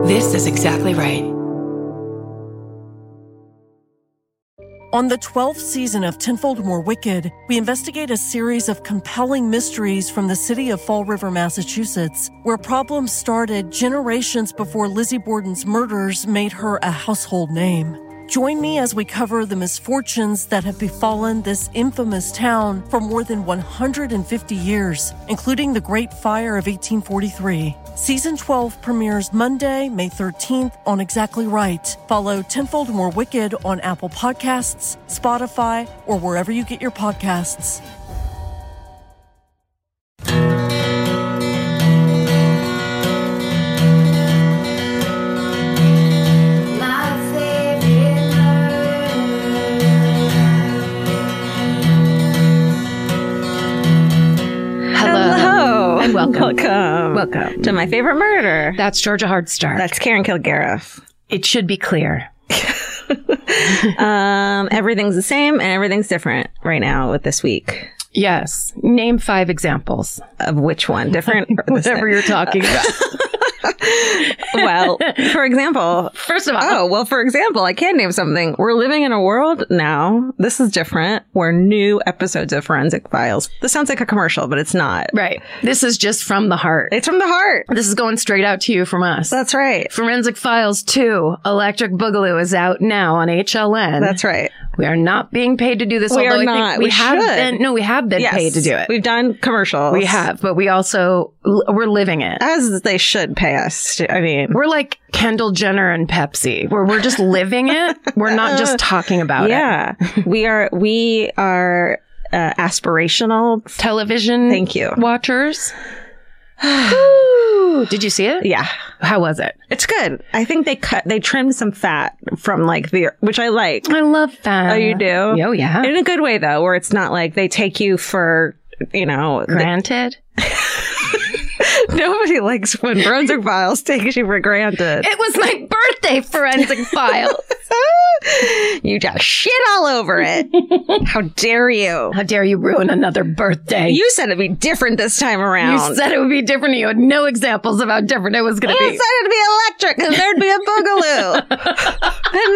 This is exactly right. On the 12th season of Tenfold More Wicked, we investigate a series of compelling mysteries from the city of Fall River, Massachusetts, where problems started generations before Lizzie Borden's murders made her a household name. Join me as we cover the misfortunes that have befallen this infamous town for more than 150 years, including the Great Fire of 1843. Season 12 premieres Monday, May 13th on Exactly Right. Follow Tenfold More Wicked on Apple Podcasts, Spotify, or wherever you get your podcasts. Welcome to My Favorite Murder. That's Georgia Hardstark. That's Karen Kilgariff. It should be clear. Everything's the same and everything's different right now with this week. Yes. Name 5 examples. Of which one? Different? Or whatever you're talking about. Well, for example, for example, I can name something. We're living in a world now. This is different. Where new episodes of Forensic Files. This sounds like a commercial, but it's not. Right. This is just from the heart. It's from the heart. This is going straight out to you from us. That's right. Forensic Files 2, Electric Boogaloo is out now on HLN. That's right. We are not being paid to do this. We although are I not. Think we have been. No, we have been paid to do it. We've done commercials. We have, but we also we're living it as they should pay us. I mean, we're like Kendall Jenner and Pepsi. We're just living it. We're not just talking about it. Yeah, we are aspirational television. Thank you, watchers. Did you see it? Yeah. How was it? It's good. I think they trimmed some fat from which I like. I love fat. Oh, you do? Oh, yeah. In a good way, though, where it's not like they take you for, granted. Nobody likes when Forensic Files takes you for granted. It was my birthday, Forensic Files. You just shit all over it. How dare you? How dare you ruin another birthday? You said it'd be different this time around. You said it would be different. You had no examples of how different it was going to be. You said it'd be electric and there'd be a boogaloo.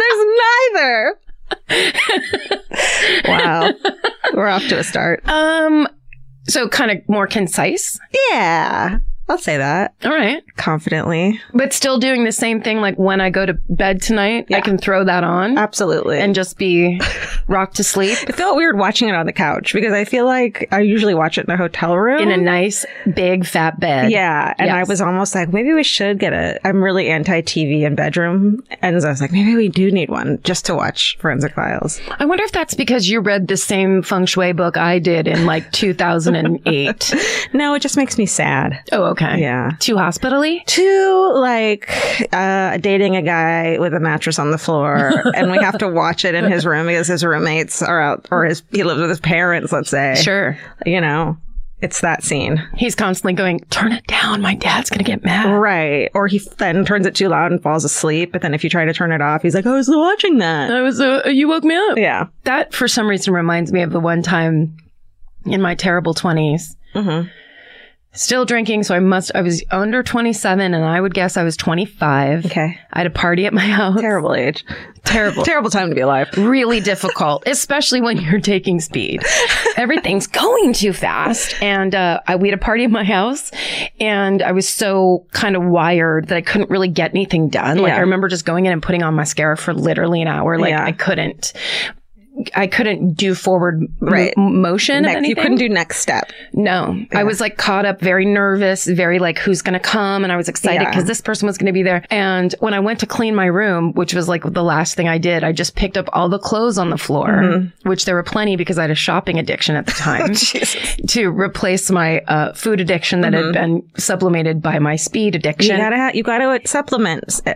And there's neither. Wow. We're off to a start. So kind of more concise? Yeah. I'll say that. All right. Confidently. But still doing the same thing, like when I go to bed tonight, I can throw that on. Absolutely. And just be rocked to sleep. It felt weird watching it on the couch because I feel like I usually watch it in a hotel room. In a nice, big, fat bed. Yeah. And I was almost like, maybe we should get I'm really anti-TV in bedroom. And so I was like, maybe we do need one just to watch Forensic Files. I wonder if that's because you read the same feng shui book I did in like 2008. No, it just makes me sad. Oh, okay. Yeah. Too hospitally? Too, dating a guy with a mattress on the floor, and we have to watch it in his room because his roommates are out, or he lives with his parents, let's say. Sure. It's that scene. He's constantly going, turn it down. My dad's going to get mad. Right. Or he then turns it too loud and falls asleep. But then if you try to turn it off, he's like, I was watching that. You woke me up. Yeah. That, for some reason, reminds me of the one time in my terrible 20s. Mm-hmm. Still drinking, so I was under 27, and I would guess I was 25. Okay. I had a party at my house. Terrible age. Terrible. Terrible time to be alive. Really difficult, especially when you're taking speed. Everything's going too fast. And we had a party at my house, and I was so kind of wired that I couldn't really get anything done. Like, I remember just going in and putting on mascara for literally an hour. Like, I couldn't do forward motion. You couldn't do next step. No. Yeah. I was like caught up, very nervous, very like, who's going to come? And I was excited because this person was going to be there. And when I went to clean my room, which was like the last thing I did, I just picked up all the clothes on the floor, which there were plenty because I had a shopping addiction at the time to replace my food addiction that had been sublimated by my speed addiction. You gotta supplement your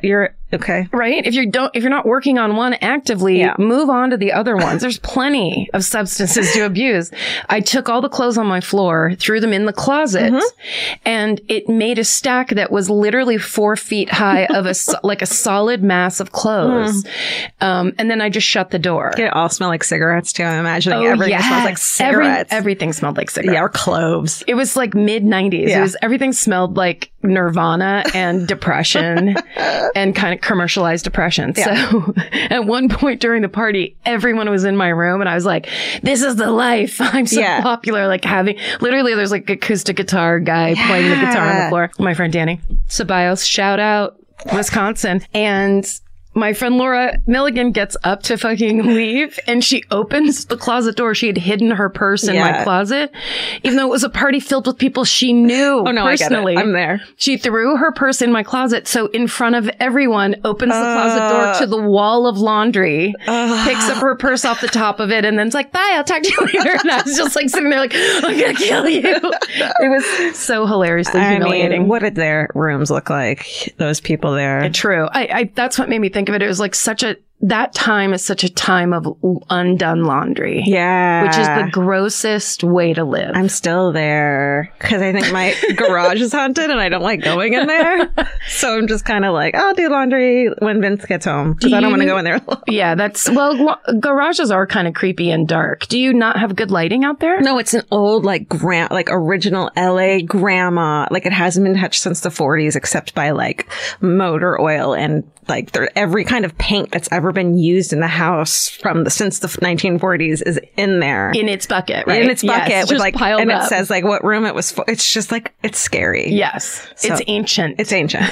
Okay. Right? If you're not working on one actively, move on to the other ones. There's plenty of substances to abuse. I took all the clothes on my floor, threw them in the closet, and it made a stack that was literally 4 feet high of a solid mass of clothes. And then I just shut the door. Did it all smell like cigarettes too? I'm imagining everything smells like cigarettes. Everything smelled like cigarettes. Yeah, or cloves. It was like mid-90s. Yeah. Everything smelled like Nirvana and depression and kind of commercialized depression. Yeah. So at one point during the party, everyone was in my room and I was like, this is the life. I'm so popular. Like literally there's like acoustic guitar guy playing the guitar on the floor. My friend Danny Ceballos, shout out Wisconsin. And my friend Laura Milligan gets up to fucking leave and she opens the closet door. She had hidden her purse in my closet, even though it was a party filled with people she knew personally. I get it. I'm there. She threw her purse in my closet. So in front of everyone, opens the closet door to the wall of laundry, picks up her purse off the top of it, and then's like, bye, I'll talk to you later. And I was just like sitting there like, I'm going to kill you. It was so hilariously humiliating. Mean, what did their rooms look like? Those people there. True. That's what made me think of it. It was like that time is such a time of undone laundry. Yeah. Which is the grossest way to live. I'm still there because I think my garage is haunted and I don't like going in there. So I'm just kind of like, I'll do laundry when Vince gets home because I don't want to go in there alone. Yeah, garages are kind of creepy and dark. Do you not have good lighting out there? No, it's an old like original LA grandma. Like it hasn't been touched since the 40s except by like motor oil and like every kind of paint that's ever been used in the house since the 1940s is in there. In its bucket, right? In its bucket. Yes, with like, piled and up. It says like what room it was for. It's just like, it's scary. Yes. So, it's ancient. It's ancient.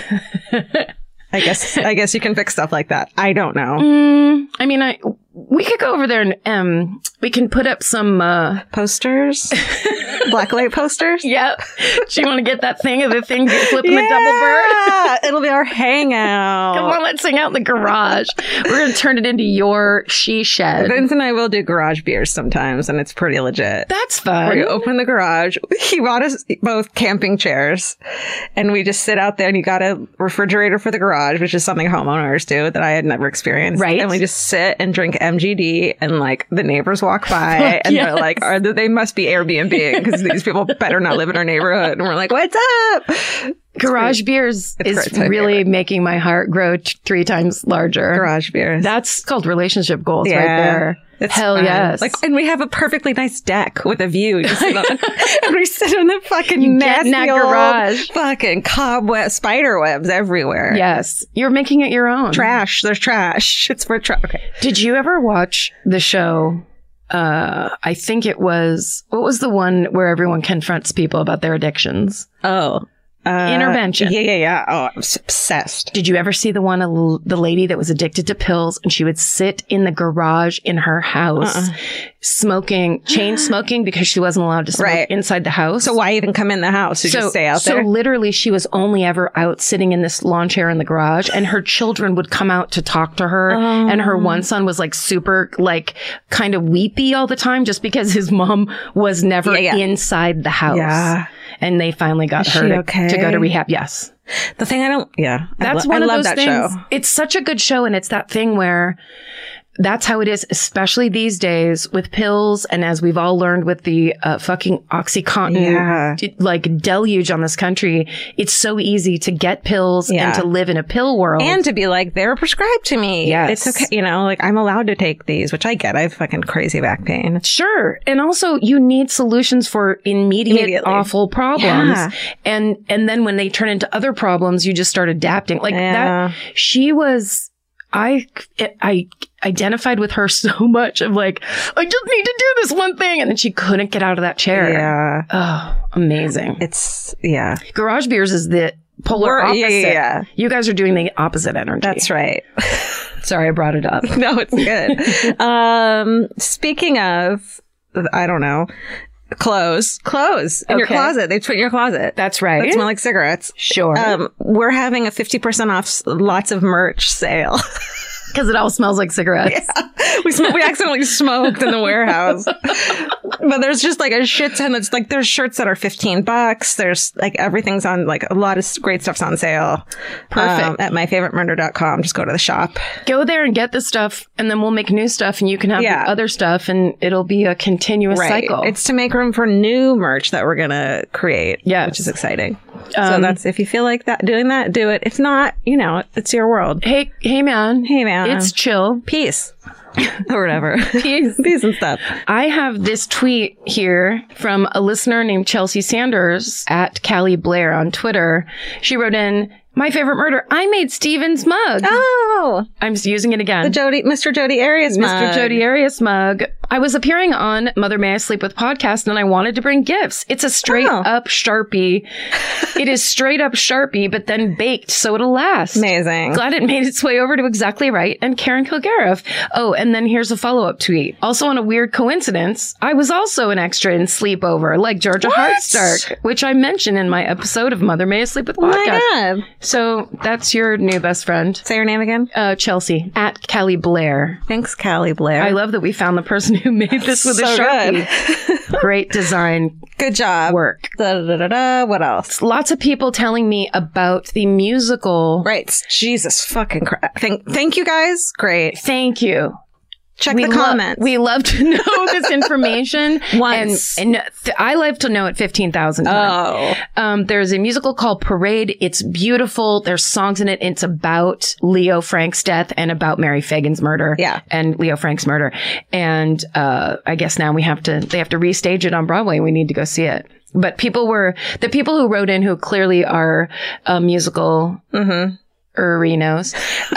I guess you can fix stuff like that. I don't know. I mean, we could go over there and we can put up some posters, blacklight posters. Yep. Do you want to get that thing of the thing flipping the double bird? It'll be our hangout. Come on, let's hang out in the garage. We're gonna turn it into your she shed. Vince and I will do garage beers sometimes, and it's pretty legit. That's fun. We open the garage. He bought us both camping chairs, and we just sit out there. And you got a refrigerator for the garage, which is something homeowners do that I had never experienced. Right. And we just sit and drink MGD, and like the neighbors walk by, and they're like, they must be Airbnb because these people better not live in our neighborhood. And we're like, what's up? Garage beers is really making my heart grow 3 times larger. Garage beers. That's called relationship goals right there. It's Hell fun. yes. Like, and we have a perfectly nice deck with a view. And we sit in the fucking nasty old garage. Fucking cobweb, spider webs everywhere. Yes. You're making it your own. Trash. There's trash. It's for trash. Okay. Did you ever watch the show? I think it was, what was the one where everyone confronts people about their addictions? Oh. Intervention. Yeah. Oh, I was obsessed. Did you ever see the one, the lady that was addicted to pills and she would sit in the garage in her house chain smoking because she wasn't allowed to smoke inside the house? So why even come in the house? Just stay out there? So literally she was only ever out sitting in this lawn chair in the garage and her children would come out to talk to her. And her one son was like super, like kind of weepy all the time just because his mom was never inside the house. Yeah. And they finally got her to go to rehab. Yes. The thing that's one of those things. Show. It's such a good show. And it's that thing where that's how it is, especially these days with pills. And as we've all learned with the fucking OxyContin like deluge on this country, it's so easy to get pills and to live in a pill world. And to be like, they're prescribed to me. Yes. It's okay. Like I'm allowed to take these, which I get. I have fucking crazy back pain. Sure. And also you need solutions for immediately awful problems. Yeah. And then when they turn into other problems, you just start adapting. Like that. She was... I identified with her so much of like, I just need to do this one thing. And then she couldn't get out of that chair. Yeah. Oh, amazing. It's, Garage Beers is the polar opposite. Yeah. You guys are doing the opposite energy. That's right. Sorry, I brought it up. No, it's good. Speaking of, I don't know, clothes in your closet. They put in your closet. That's right. That smell like cigarettes. Sure. We're having a 50% off lots of merch sale. Because it all smells like cigarettes. Yeah. We accidentally smoked in the warehouse. But there's just like a shit ton that's like, there's shirts that are $15. There's like everything's on, like a lot of great stuff's on sale. Perfect. At myfavoritemurder.com. Just go to the shop. Go there and get the stuff, and then we'll make new stuff, and you can have the Yeah. other stuff, and it'll be a continuous cycle. It's to make room for new merch that we're going to create. Yes. Which is exciting. So that's, if you feel like that, doing that, do it. If not, you know, it's your world. Hey man. Hey, man. It's chill. Peace. Or whatever. Peace. Peace and stuff. I have this tweet here from a listener named Chelsea Sanders at Callie Blair on Twitter. She wrote in, "My favorite murder. I made Steven's mug." Oh, I'm using it again. Mr. Jody Arias mug. Mr. Jody Arias mug. I was appearing on Mother May I Sleep With podcast, and I wanted to bring gifts. It's a straight up Sharpie. It is straight up Sharpie, but then baked so it'll last. Amazing. Glad it made its way over to Exactly Right and Karen Kilgariff. Oh, and then here's a follow-up tweet. Also, on a weird coincidence, I was also an extra in Sleepover, like Georgia Hardstark, which I mentioned in my episode of Mother May I Sleep With podcast. Oh my God. So that's your new best friend. Say your name again. Chelsea, at Callie Blair. Thanks, Callie Blair. I love that we found the person who made this with a Sharpie. Great design. Good job. Work. What else? Lots of people telling me about the musical. Right. Jesus fucking crap. Thank you guys. Great. Thank you. Check the comments. We love to know this information. Once. And I love to know it 15,000 times. Oh. There's a musical called Parade. It's beautiful. There's songs in it. It's about Leo Frank's death and about Mary Fagan's murder. Yeah. And Leo Frank's murder. And I guess now they have to restage it on Broadway. We need to go see it. But the people who wrote in who clearly are musical arenos,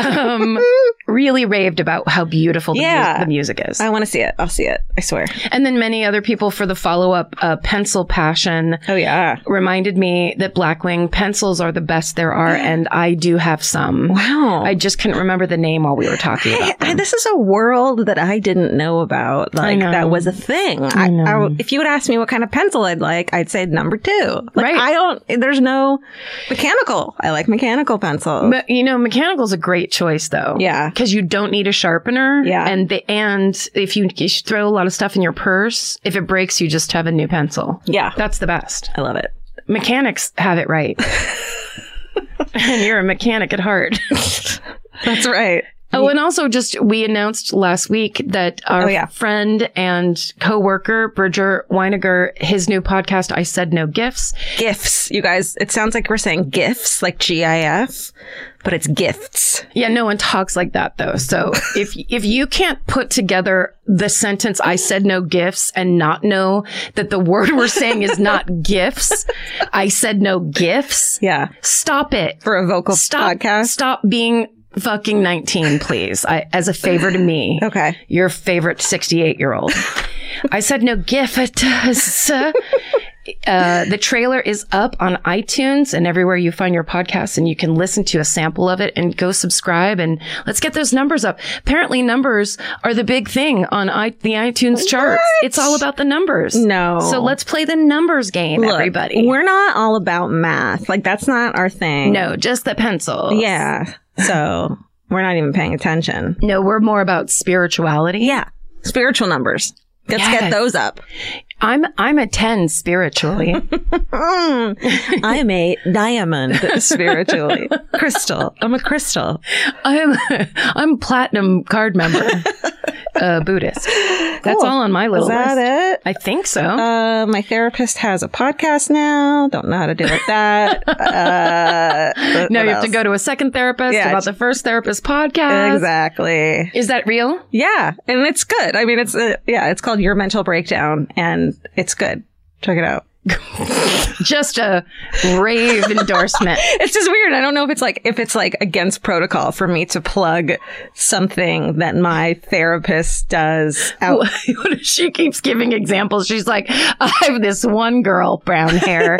really raved about how beautiful the music is. I want to see it. I'll see it. I swear. And then many other people for the follow-up, Pencil Passion. Oh, yeah. Reminded me that Blackwing pencils are the best there are, and I do have some. Wow. I just couldn't remember the name while we were talking about them. This is a world that I didn't know about. Like, that was a thing. I know. If you would ask me what kind of pencil I'd like, I'd say number 2. Like, Right. There's no mechanical. I like mechanical pencils. But, mechanical's a great choice, though. Yeah. Because you don't need a sharpener. Yeah. And if you throw a lot of stuff in your purse, if it breaks, you just have a new pencil. Yeah. That's the best. I love it. Mechanics have it right. And you're a mechanic at heart. That's right. Oh, and also we announced last week that our friend and coworker, Bridger Weiniger, his new podcast, I Said No Gifts. Gifts. You guys, it sounds like we're saying gifts, like GIF, but it's gifts. Yeah, no one talks like that, though. So if you can't put together the sentence, I said no gifts, and not know that the word we're saying is not gifts, I said no gifts. Yeah. Stop it. For a vocal podcast. Stop being fucking 19, please. As a favor to me. Okay. Your favorite 68-year-old. I said no gift. The trailer is up on iTunes and everywhere you find your podcasts, and you can listen to a sample of it and go subscribe, and let's get those numbers up. Apparently numbers are the big thing on the iTunes charts. It's all about the numbers. No. So let's play the numbers game, everybody. We're not all about math. Like, that's not our thing. No, just the pencils. Yeah. So we're not even paying attention. No, we're more about spirituality. Yeah. Spiritual numbers. Let's get those up. I'm a 10 spiritually. I am a diamond spiritually. Crystal. I'm a crystal. I'm platinum card member. Buddhist. That's all on my little list. Is that it? I think so. My therapist has a podcast now. Don't know how to deal with that. Now you have to go to a second therapist about the first therapist podcast. Exactly. Is that real? Yeah. And it's good. I mean, it's called Your Mental Breakdown, and it's good. Check it out. Just a rave endorsement. It's just weird. I don't know if it's like against protocol for me to plug something that my therapist does out. She keeps giving examples. She's like, I have this one girl, brown hair,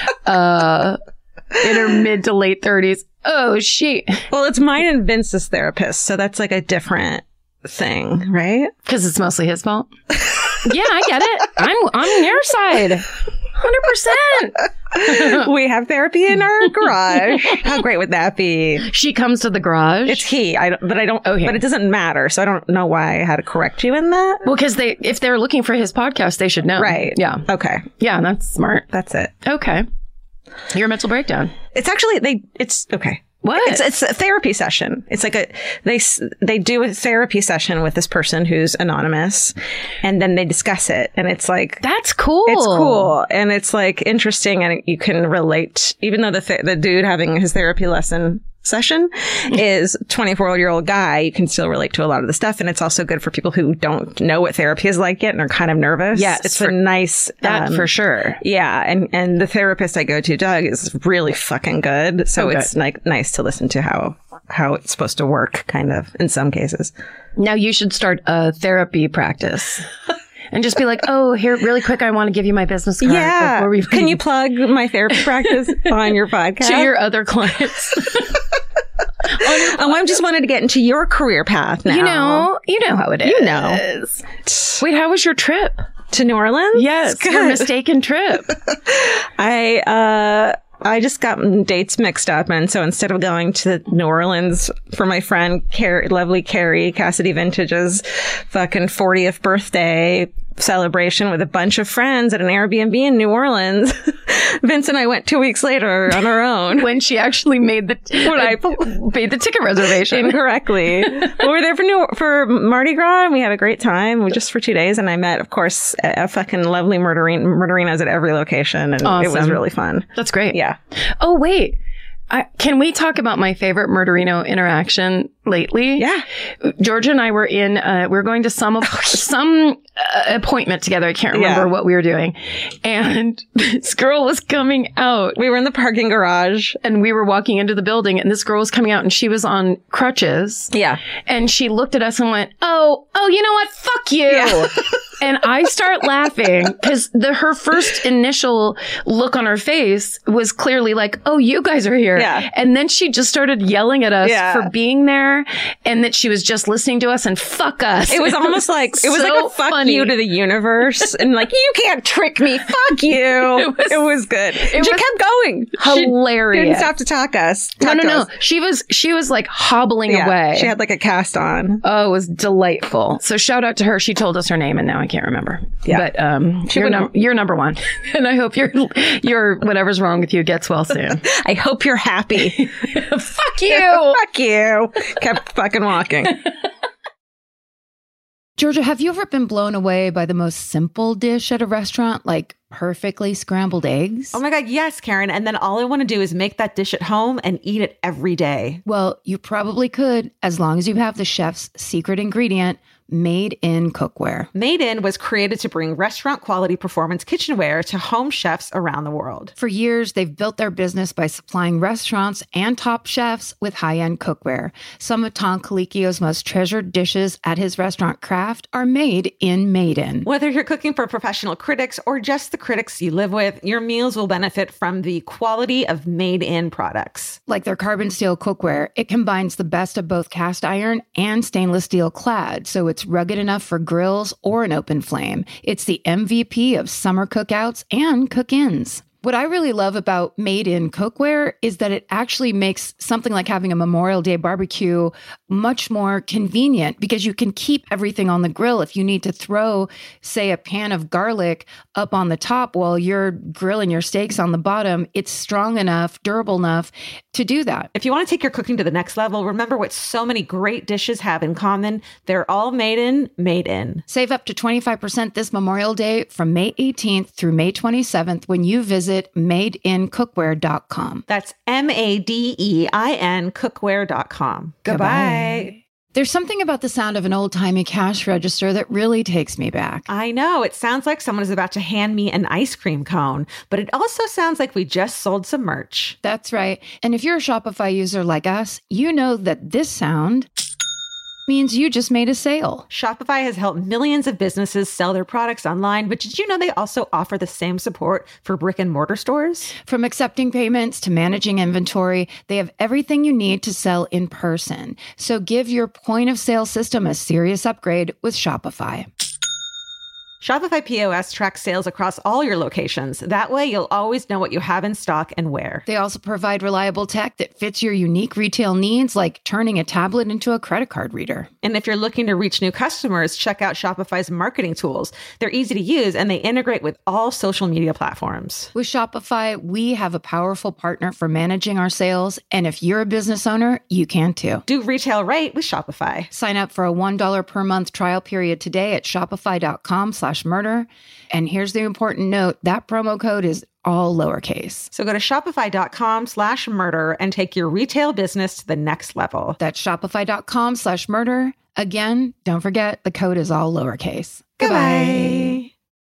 in her mid to late 30s. Oh, well, it's mine and Vince's therapist, so that's like a different thing, right? Because it's mostly his fault. Yeah, I get it. I'm on your side. 100%. We have therapy in our garage. How great would that be? She comes to the garage. It's he. But Okay. it doesn't matter. So I don't know why I had to correct you in that. Well, because if they're looking for his podcast, they should know. Right. Yeah. Okay. Yeah, that's smart. That's it. Okay. Your mental breakdown. It's actually, it's okay. What? It's a therapy session. It's like they do a therapy session with this person who's anonymous, and then they discuss it. And it's like, That's cool. it's cool. And it's like interesting, and you can relate, even though the dude having his therapy lesson session is a 24-year-old guy, you can still relate to a lot of the stuff. And it's also good for people who don't know what therapy is like yet and are kind of nervous. Yes, it's a nice That for sure. Yeah, and the therapist I go to, Doug, is really fucking good. So it's like nice to listen to how it's supposed to work, kind of, in some cases. Now you should start a therapy practice. And just be like, oh, here, really quick, I want to give you my business card. Yeah. Before we Can you plug my therapy practice on your podcast? to your other clients? Oh, I just wanted to get into your career path now. You know how it is. You know. Wait, how was your trip? To New Orleans? Yes, your mistaken trip. I just got dates mixed up, and so instead of going to New Orleans for my friend lovely Carrie Cassidy Vintage's fucking 40th birthday celebration with a bunch of friends at an Airbnb in New Orleans, Vince and I went 2 weeks later on our own. When she actually made the ticket reservation Incorrectly. We were there for Mardi Gras, and we had a great time just for 2 days. And I met, of course, a fucking lovely murderinos at every location, and Awesome. It was really fun. That's great. Yeah. Oh, wait. Can we talk about my favorite murderino interaction lately? Yeah. Georgia and I were we were going to some appointment together. I can't remember what we were doing. And this girl was coming out. We were in the parking garage. And we were walking into the building, and this girl was coming out, and she was on crutches. Yeah. And she looked at us and went, oh, you know what? Fuck you. Yeah. And I start laughing because her first initial look on her face was clearly like, oh, you guys are here. Yeah. And then she just started yelling at us for being there, and that she was just listening to us, and fuck us. It was almost like, it was like a fuck you to the universe, and like, you can't trick me. Fuck you. It was good. She kept going. Hilarious. She didn't stop to talk us. No. She was like hobbling away. She had like a cast on. Oh, it was delightful. So shout out to her. She told us her name, and now I can't remember. Yeah. But you're number one. And I hope your whatever's wrong with you gets well soon. I hope you're happy. Fuck you. Fuck you. Kept fucking walking. Georgia, have you ever been blown away by the most simple dish at a restaurant, like perfectly scrambled eggs? Oh my God, yes, Karen. And then all I want to do is make that dish at home and eat it every day. Well, you probably could, as long as you have the chef's secret ingredient, Made in Cookware. Made in was created to bring restaurant quality performance kitchenware to home chefs around the world. For years, they've built their business by supplying restaurants and top chefs with high-end cookware. Some of Tom Colicchio's most treasured dishes at his restaurant Craft are made in Made in. Whether you're cooking for professional critics or just the critics you live with, your meals will benefit from the quality of Made in products. Like their carbon steel cookware, it combines the best of both cast iron and stainless steel clad, so it's rugged enough for grills or an open flame. It's the MVP of summer cookouts and cook-ins. What I really love about Made in Cookware is that it actually makes something like having a Memorial Day barbecue much more convenient because you can keep everything on the grill. If you need to throw, say, a pan of garlic up on the top while you're grilling your steaks on the bottom, it's strong enough, durable enough to do that. If you want to take your cooking to the next level, remember what so many great dishes have in common. They're all made in. Save up to 25% this Memorial Day from May 18th through May 27th when you visit madeincookware.com. That's MADEIN cookware.com. Goodbye. There's something about the sound of an old-timey cash register that really takes me back. I know. It sounds like someone is about to hand me an ice cream cone, but it also sounds like we just sold some merch. That's right. And if you're a Shopify user like us, you know that this sound means you just made a sale. Shopify has helped millions of businesses sell their products online, but did you know they also offer the same support for brick and mortar stores? From accepting payments to managing inventory, they have everything you need to sell in person. So give your point of sale system a serious upgrade with Shopify. Shopify POS tracks sales across all your locations. That way, you'll always know what you have in stock and where. They also provide reliable tech that fits your unique retail needs, like turning a tablet into a credit card reader. And if you're looking to reach new customers, check out Shopify's marketing tools. They're easy to use and they integrate with all social media platforms. With Shopify, we have a powerful partner for managing our sales. And if you're a business owner, you can too. Do retail right with Shopify. Sign up for a $1 per month trial period today at shopify.com/murder. And here's the important note, that promo code is all lowercase. So go to shopify.com/murder and take your retail business to the next level. That's shopify.com/murder. Again, don't forget, the code is all lowercase. Goodbye.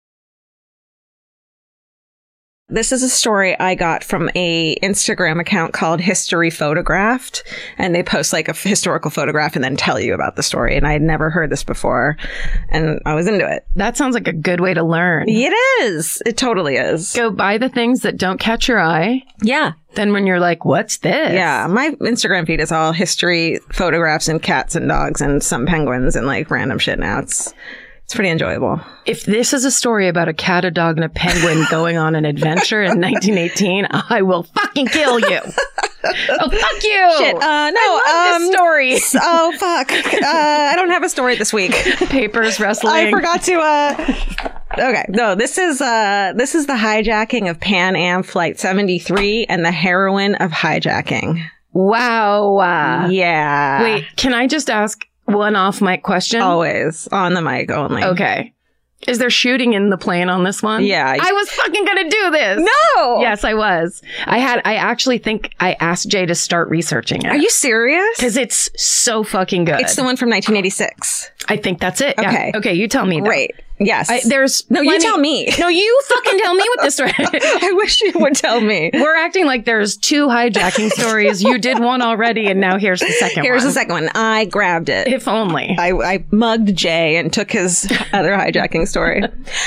This is a story I got from a Instagram account called History Photographed, and they post like a historical photograph and then tell you about the story. And I had never heard this before, and I was into it. That sounds like a good way to learn. It is. It totally is. Go buy the things that don't catch your eye. Yeah. Then when you're like, what's this? Yeah. My Instagram feed is all history photographs and cats and dogs and some penguins and like random shit now. It's pretty enjoyable. If this is a story about a cat, a dog, and a penguin going on an adventure in 1918, I will fucking kill you. Oh, fuck you. Shit. No. I love this story. Oh, fuck. I don't have a story this week. Papers, wrestling. I forgot to, okay. No, this is the hijacking of Pan Am Flight 73 and the heroine of hijacking. Wow. Yeah. Wait, can I just ask one off mic question? Always on the mic only. Okay. Is there shooting in the plane on this one? Yeah. I was fucking gonna do this. No. Yes, I was. I actually think I asked Jay to start researching it. Are you serious? Because it's so fucking good. It's the one from 1986. I think that's it. Okay. Yeah. Okay, you tell me. Right. Yes. You tell me. No, you fucking tell me what this story. I wish you would tell me. We're acting like there's two hijacking stories. You did one already, and now here's the second one. Here's the second one. I grabbed it. If only. I mugged Jay and took his other hijacking story.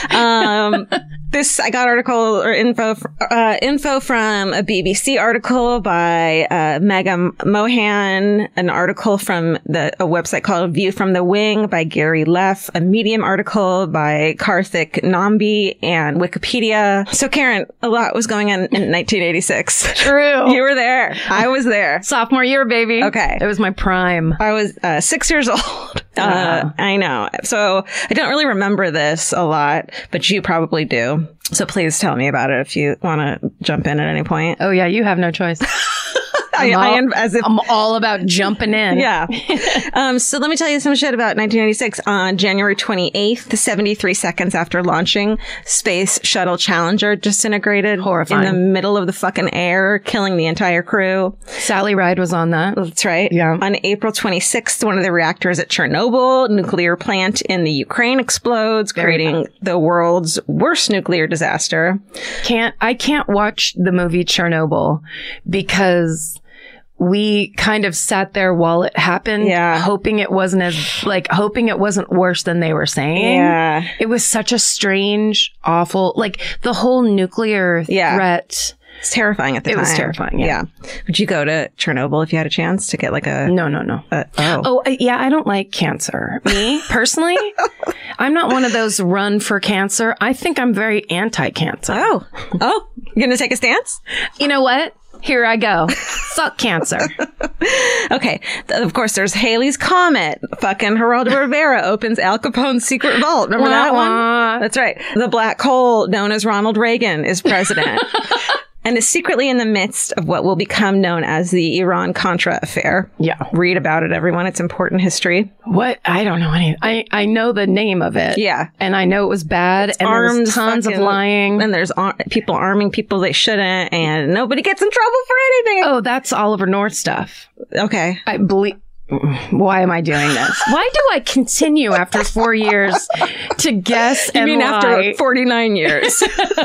I got article or info from a BBC article by Megan Mohan, an article from a website called View from the Wing by Gary Leff, a Medium article by Karthik Nambi, and Wikipedia. So Karen, a lot was going on in 1986. True. You were there. I was there. Sophomore year, baby. Okay. It was my prime. I was 6 years old. I know. So I don't really remember this a lot, but you probably do. So please tell me about it if you want to jump in at any point. Oh, yeah. You have no choice. I'm all about jumping in. Yeah. So let me tell you some shit about 1996. On January 28th, 73 seconds after launching, Space Shuttle Challenger disintegrated. Horrifying. In the middle of the fucking air, killing the entire crew. Sally Ride was on that. That's right. Yeah. On April 26th, one of the reactors at Chernobyl nuclear plant in the Ukraine explodes, creating the world's worst nuclear disaster. I can't watch the movie Chernobyl because we kind of sat there while it happened, hoping it wasn't worse than they were saying. Yeah. It was such a strange, awful, like the whole nuclear threat. It's terrifying at the time. It was terrifying. Yeah. Would you go to Chernobyl if you had a chance to get like a... No. Yeah, I don't like cancer. Me, personally, I'm not one of those run for cancer. I think I'm very anti-cancer. Oh, you're going to take a stance? You know what? Here I go. Fuck cancer. Okay. Of course, there's Halley's Comet. Fucking Geraldo Rivera opens Al Capone's secret vault. Remember that one? That's right. The black hole known as Ronald Reagan is president. And is secretly in the midst of what will become known as the Iran-Contra affair. Yeah. Read about it, everyone. It's important history. What? I don't know any. I know the name of it. Yeah. And I know it was bad. And there's tons of lying. And there's people arming people they shouldn't. And nobody gets in trouble for anything. Oh, that's Oliver North stuff. Okay. I believe... Why am I doing this? Why do I continue after 4 years to guess and lie? After 49 years?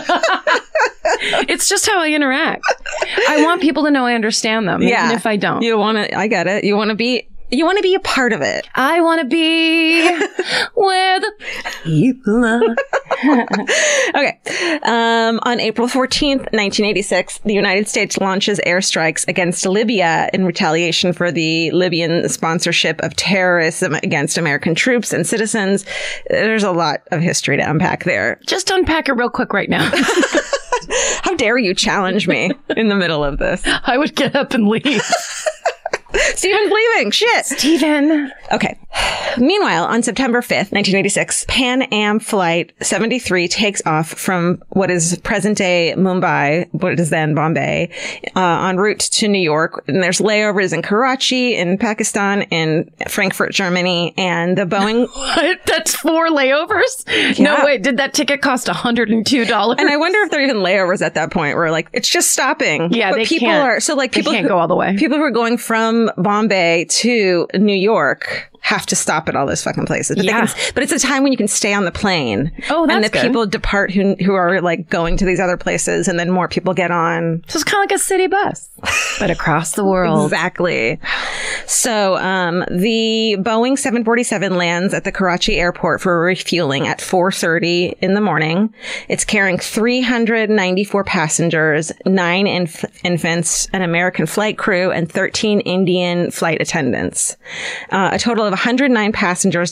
It's just how I interact. I want people to know I understand them, even if I don't. You want to, I get it. You want to beat You want to be a part of it. I want to be where the people are. Okay. On April 14th, 1986, the United States launches airstrikes against Libya in retaliation for the Libyan sponsorship of terrorism against American troops and citizens. There's a lot of history to unpack there. Just unpack it real quick right now. How dare you challenge me in the middle of this? I would get up and leave. Steven's leaving. Shit. Steven. Okay. Meanwhile, on September 5th, 1986, Pan Am Flight 73 takes off from what is present-day Mumbai, what is then Bombay, en route to New York. And there's layovers in Karachi, in Pakistan, in Frankfurt, Germany, and the Boeing... What? That's 4 layovers? Yeah. No, wait. Did that ticket cost $102? And I wonder if there are even layovers at that point where, like, it's just stopping. Yeah, but they people can't. are... So, like, They people can't go all the way. People who are going from Bombay to New York have to stop at all those fucking places. But, Yeah. but it's a time when you can stay on the plane. Oh, that's And the good. people depart who are like going to these other places, and then more people get on. So it's kind of like a city bus, but across the world. Exactly. So the Boeing 747 lands at the Karachi airport for refueling at 4:30 in the morning. It's carrying 394 passengers, 9 infants, an American flight crew, and 13 Indian flight attendants. A total of 109 passengers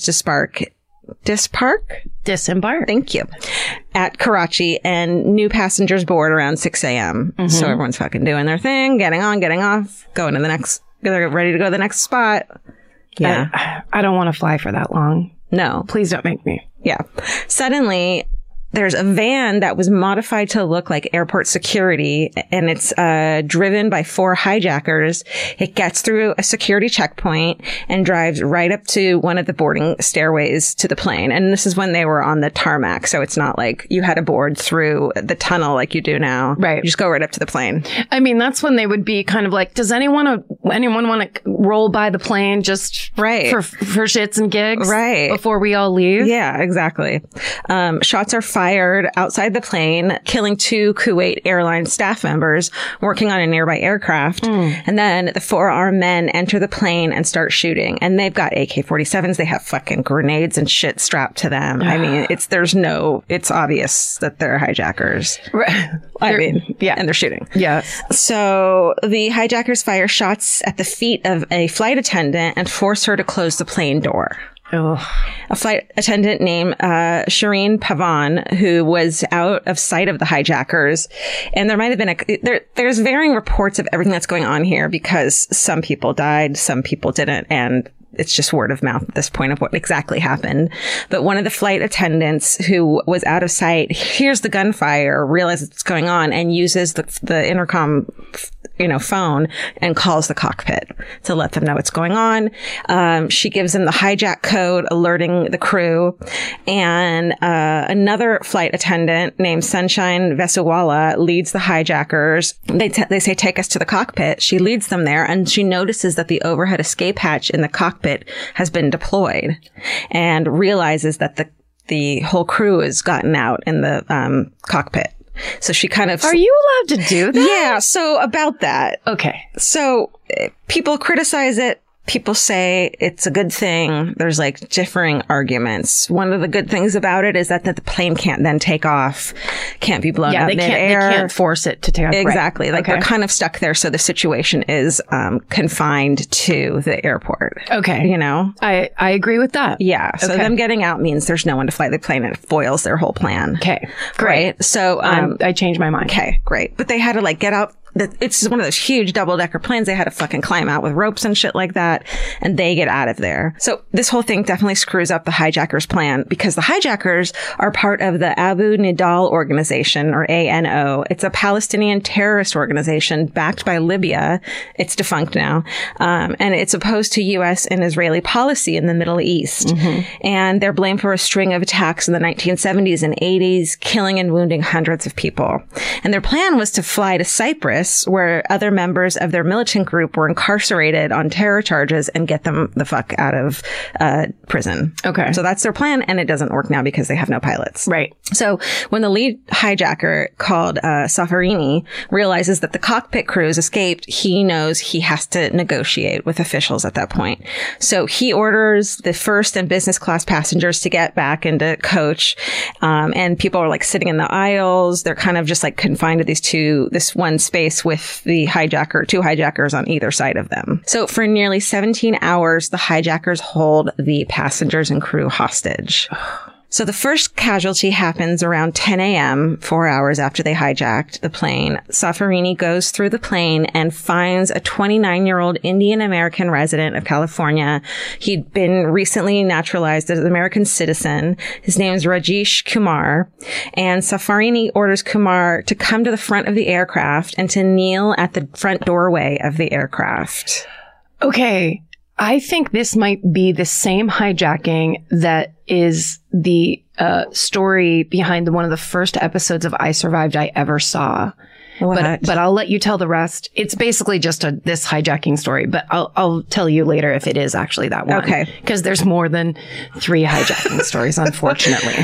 Disembark. Thank you. At Karachi, and new passengers board around 6 a.m. So everyone's fucking doing their thing, getting on, getting off, going to the next, they're ready to go to the next spot. Yeah. I don't want to fly for that long. No. Please don't make me. Yeah. Suddenly, there's a van that was modified to look like airport security, and it's driven by 4 hijackers. It gets through a security checkpoint and drives right up to one of the boarding stairways to the plane. And this is when they were on the tarmac, so it's not like you had to board through the tunnel like you do now. Right. You just go right up to the plane. I mean, that's when they would be kind of like, does anyone want to roll by the plane just Right. for shits and gigs? Right. Before we all leave? Yeah, exactly. Shots are fired outside the plane, killing 2 Kuwait Airlines staff members working on a nearby aircraft. And then the 4 armed men enter the plane and start shooting. And they've got AK-47s. They have fucking grenades and shit strapped to them. I mean, it's obvious that they're hijackers. Right. And they're shooting. Yes. So the hijackers fire shots at the feet of a flight attendant and force her to close the plane door. Ugh. A flight attendant named Shireen Pavan, who was out of sight of the hijackers. And there might have been there's varying reports of everything that's going on here, because some people died, some people didn't. And it's just word of mouth at this point of what exactly happened. But one of the flight attendants who was out of sight hears the gunfire, realizes what's going on, and uses the intercom phone and calls the cockpit to let them know what's going on. She gives them the hijack code, alerting the crew. And another flight attendant named Sunshine Vesuwala leads the hijackers. They say, take us to the cockpit. She leads them there, and she notices that the overhead escape hatch in the cockpit has been deployed, and realizes that the whole crew has gotten out in the cockpit. So she kind of... Are you allowed to do that? Yeah, so about that. Okay. So people criticize it. People say it's a good thing. There's like differing arguments. One of the good things about it is that the plane can't then take off, can't be blown up midair. They can't force it to take off. Exactly. Right. Like they're kind of stuck there. So the situation is confined to the airport. Okay. You know? I agree with that. Yeah. So them getting out means there's no one to fly the plane, and it foils their whole plan. Okay. Great. Right? So I changed my mind. Okay, great. But they had to like get out. It's one of those huge double-decker planes. They had to fucking climb out with ropes and shit like that, and they get out of there. So this whole thing definitely screws up the hijackers' plan, because the hijackers are part of the Abu Nidal Organization, or ANO. It's a Palestinian terrorist organization backed by Libya. It's defunct now. And it's opposed to U.S. and Israeli policy in the Middle East. And they're blamed for a string of attacks in the 1970s and 80s, killing and wounding hundreds of people. And their plan was to fly to Cyprus Paris, where other members of their militant group were incarcerated on terror charges and get them the fuck out of prison. Okay. So that's their plan, and it doesn't work now because they have no pilots. Right. So when the lead hijacker, called Saffarini, realizes that the cockpit crew has escaped, he knows he has to negotiate with officials at that point. So he orders the first and business class passengers to get back into coach, and people are like sitting in the aisles. They're kind of just like confined to this one space with the two hijackers on either side of them. So for nearly 17 hours, the hijackers hold the passengers and crew hostage. So the first casualty happens around 10 a.m., 4 hours after they hijacked the plane. Saffarini goes through the plane and finds a 29-year-old Indian American resident of California. He'd been recently naturalized as an American citizen. His name is Rajesh Kumar. And Saffarini orders Kumar to come to the front of the aircraft and to kneel at the front doorway of the aircraft. Okay. I think this might be the same hijacking that is the story behind one of the first episodes of I Survived I ever saw. What? But I'll let you tell the rest. It's basically just this hijacking story, but I'll tell you later if it is actually that one. Okay. Because there's more than 3 hijacking stories, unfortunately.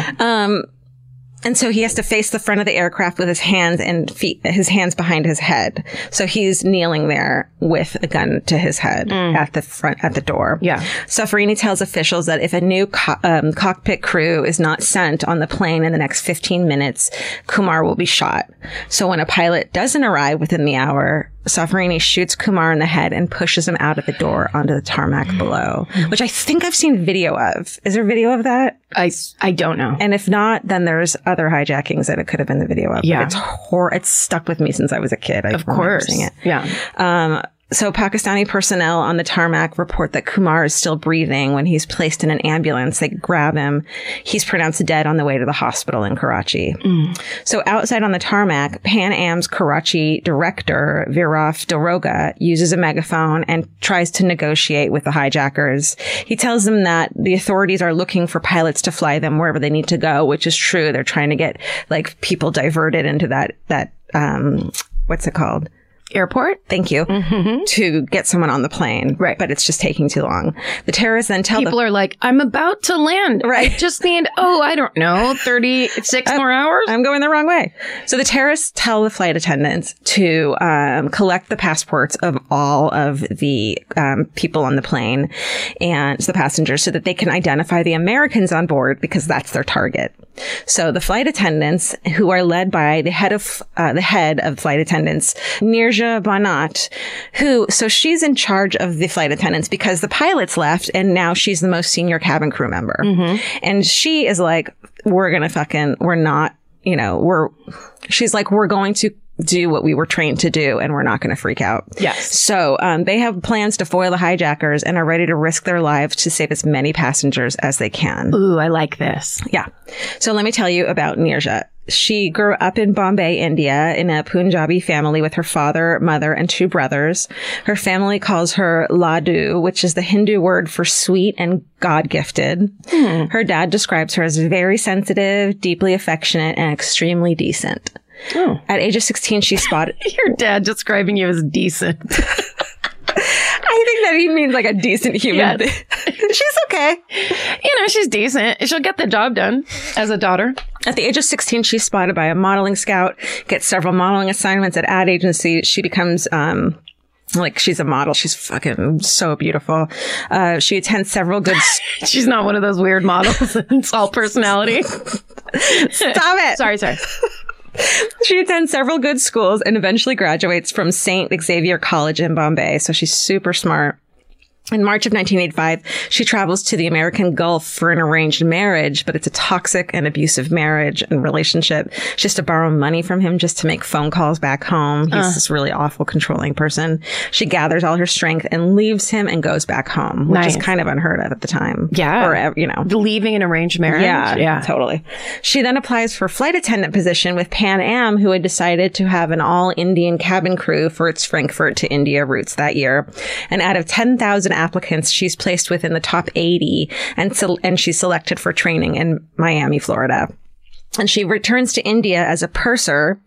And so he has to face the front of the aircraft with his hands and feet, his hands behind his head. So he's kneeling there with a gun to his head at the door. Yeah. Saffarini tells officials that if a new cockpit crew is not sent on the plane in the next 15 minutes, Kumar will be shot. So when a pilot doesn't arrive within the hour, Saffarini shoots Kumar in the head and pushes him out of the door onto the tarmac below, which I think I've seen video of. Is there video of that? I don't know. And if not, then there's other hijackings that it could have been the video of. Yeah. But it's stuck with me since I was a kid. Of course. Seeing it. Yeah. So Pakistani personnel on the tarmac report that Kumar is still breathing. When he's placed in an ambulance, they grab him. He's pronounced dead on the way to the hospital in Karachi. So outside on the tarmac, Pan Am's Karachi director, Viraf Daroga, uses a megaphone and tries to negotiate with the hijackers. He tells them that the authorities are looking for pilots to fly them wherever they need to go, which is true. They're trying to get like people diverted into that what's it called? Airport? Thank you. To get someone on the plane. Right. But it's just taking too long. The terrorists then tell people are like, I'm about to land. Right. I just need, I don't know, 36 more hours? I'm going the wrong way. So the terrorists tell the flight attendants to collect the passports of all of the people on the plane and the passengers so that they can identify the Americans on board because that's their target. So the flight attendants, who are led by the head of flight attendants, Nirja Banat, so she's in charge of the flight attendants because the pilots left and now she's the most senior cabin crew member. And she is like, we're going to do what we were trained to do and we're not going to freak out. Yes. So they have plans to foil the hijackers and are ready to risk their lives to save as many passengers as they can. Ooh, I like this. Yeah. So let me tell you about Nirja. She grew up in Bombay, India, in a Punjabi family with her father, mother, and 2 brothers. Her family calls her Laddu, which is the Hindu word for sweet and God-gifted. Her dad describes her as very sensitive, deeply affectionate, and extremely decent. Oh. At age of 16, she spotted... Your dad describing you as decent. I think that he means like a decent human being. She's okay. She's decent. She'll get the job done as a daughter. At the age of 16, she's spotted by a modeling scout, gets several modeling assignments at ad agencies. She becomes... she's a model. She's fucking so beautiful. She attends several good... She's not one of those weird models. It's all personality. Stop it. Sorry. She attends several good schools and eventually graduates from St. Xavier College in Bombay. So she's super smart. In March of 1985, she travels to the American Gulf for an arranged marriage, but it's a toxic and abusive marriage and relationship. She has to borrow money from him just to make phone calls back home. He's this really awful, controlling person. She gathers all her strength and leaves him and goes back home, which is kind of unheard of at the time. Yeah. Or, leaving an arranged marriage. Yeah, totally. She then applies for a flight attendant position with Pan Am, who had decided to have an all-Indian cabin crew for its Frankfurt to India routes that year. And out of 10,000 applicants, she's placed within the top 80 and she's selected for training in Miami, Florida. And she returns to India as a purser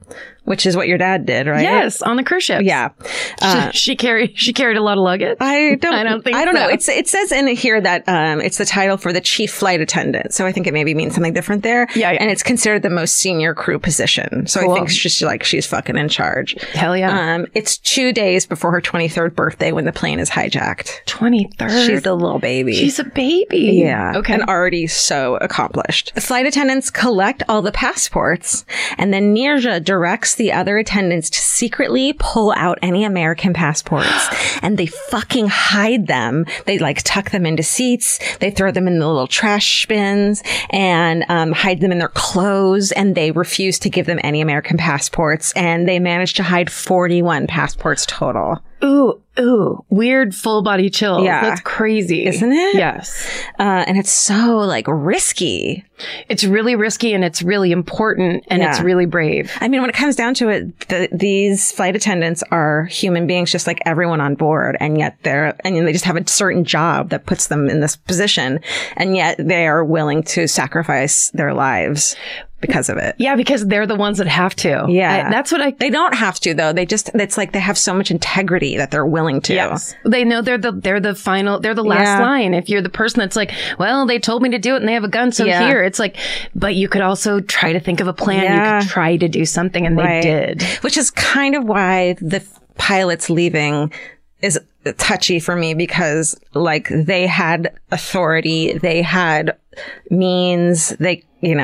which is what your dad did, right? Yes, on the cruise ship. Yeah. She carried a lot of luggage. I don't think I don't know. so. It says in here that it's the title for the chief flight attendant. So I think it maybe means something different there. Yeah. And it's considered the most senior crew position. So Cool. I think she's fucking in charge. Hell yeah. It's 2 days before her 23rd birthday when the plane is hijacked. 23rd. She's a little baby. She's a baby. Yeah. Okay. And already so accomplished. The flight attendants collect all the passports, and then Nirja directs the other attendants to secretly pull out any American passports. And they fucking hide them. They like tuck them into seats. They throw them in the little trash bins and hide them in their clothes. And they refuse to give them any American passports. And they managed to hide 41 passports total. Ooh. Weird full body chills. Yeah. That's crazy. Isn't it? Yes. And it's so like risky. It's really risky and it's really important and it's really brave. I mean, when it comes down to it, these flight attendants are human beings just like everyone on board. And yet they just have a certain job that puts them in this position. And yet they are willing to sacrifice their lives because of it. Yeah, because they're the ones that have to. Yeah. They don't have to though. It's like they have so much integrity that they're willing to. Yes. They know they're the last line. If you're the person that's like, well, they told me to do it and they have a gun, so here. It's like, but you could also try to think of a plan. You could try to do something, and they did. Which is kind of why the pilots leaving is touchy for me, because like they had authority, they had means, it's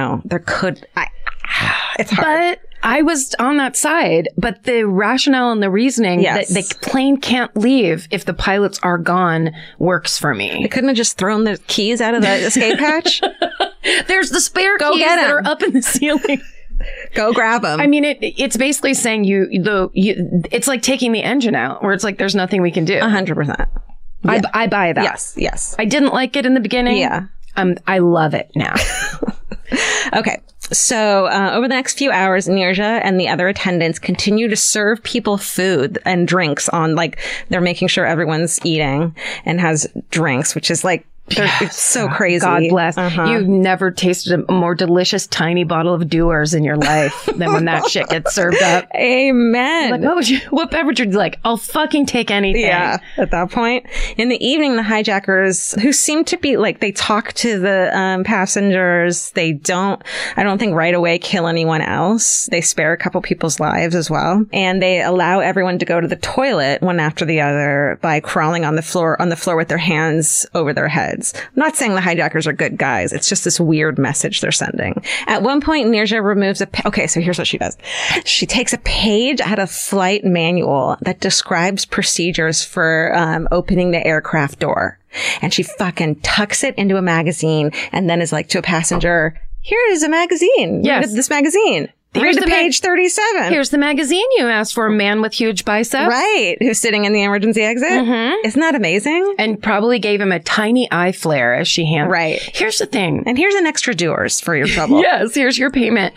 hard. But I was on that side, but the rationale and the reasoning that the plane can't leave if the pilots are gone works for me. They couldn't have just thrown the keys out of the escape hatch? There's the spare keys that are up in the ceiling. Go grab them. I mean, it's basically saying it's like taking the engine out, where it's like there's nothing we can do. 100%. Yeah. I buy that. Yes. I didn't like it in the beginning. Yeah. I love it now. Okay. So over the next few hours, Nirja and the other attendants continue to serve people food and drinks they're making sure everyone's eating and has drinks, which is like, it's so crazy. God bless. You've never tasted a more delicious tiny bottle of Dewar's in your life than when that shit gets served up. Amen. Like, what beverage would you like? I'll fucking take anything. Yeah. At that point, in the evening, the hijackers, who seem to be like, they talk to the passengers. I don't think right away kill anyone else. They spare a couple people's lives as well. And they allow everyone to go to the toilet one after the other by crawling on the floor with their hands over their heads. I'm not saying the hijackers are good guys. It's just this weird message they're sending. At one point, Nirja removes so here's what she does. She takes a page out of flight manual that describes procedures for opening the aircraft door. And she fucking tucks it into a magazine and then is like to a passenger, here is a magazine. Yes. Read this magazine. Read to page 37. Here's the magazine you asked for, man with huge biceps. Right. Who's sitting in the emergency exit. Mm-hmm. Isn't that amazing? And probably gave him a tiny eye flare as she handled. Right. Here's the thing. And here's an extra Dewar's for your trouble. Yes. Here's your payment.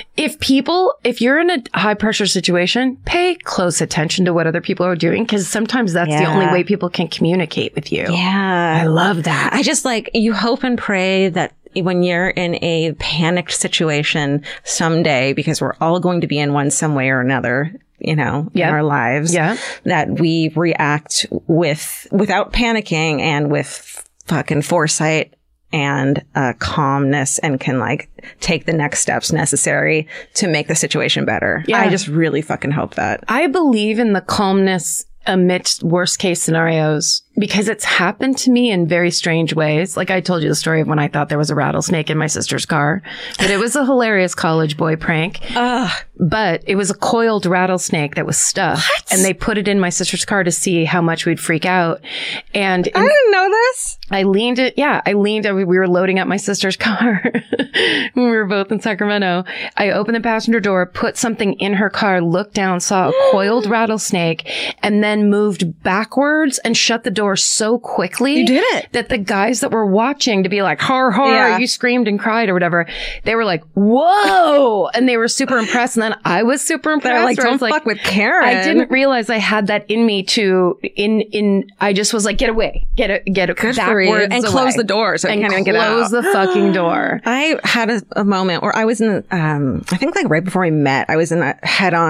If you're in a high pressure situation, pay close attention to what other people are doing, because sometimes that's the only way people can communicate with you. Yeah. I love that. I just you hope and pray that when you're in a panicked situation someday, because we're all going to be in one some way or another, in our lives, that we react without panicking and with fucking foresight and calmness, and can take the next steps necessary to make the situation better. Yeah. I just really fucking hope that. I believe in the calmness amidst worst case scenarios, because it's happened to me in very strange ways. Like I told you the story of when I thought there was a rattlesnake in my sister's car, but it was a hilarious college boy prank. But it was a coiled rattlesnake that was stuffed. What? And they put it in my sister's car to see how much we'd freak out. And I didn't know this. I leaned. We were loading up my sister's car when we were both in Sacramento. I opened the passenger door, put something in her car, looked down, saw a coiled rattlesnake, and then moved backwards and shut the door door so quickly. You did it. That the guys that were watching to be like, har, har, Yeah. you screamed and cried or whatever. They were like, whoa. And they were super impressed. And then I was super impressed. They're like, where I don't was fuck with Karen. I didn't realize I had that in me to, I just was like, get away, get it Good backwards for you. And away. close the door so you and can't even get out. close the fucking door. I had a moment where I was in, I think like right before we met, I was in a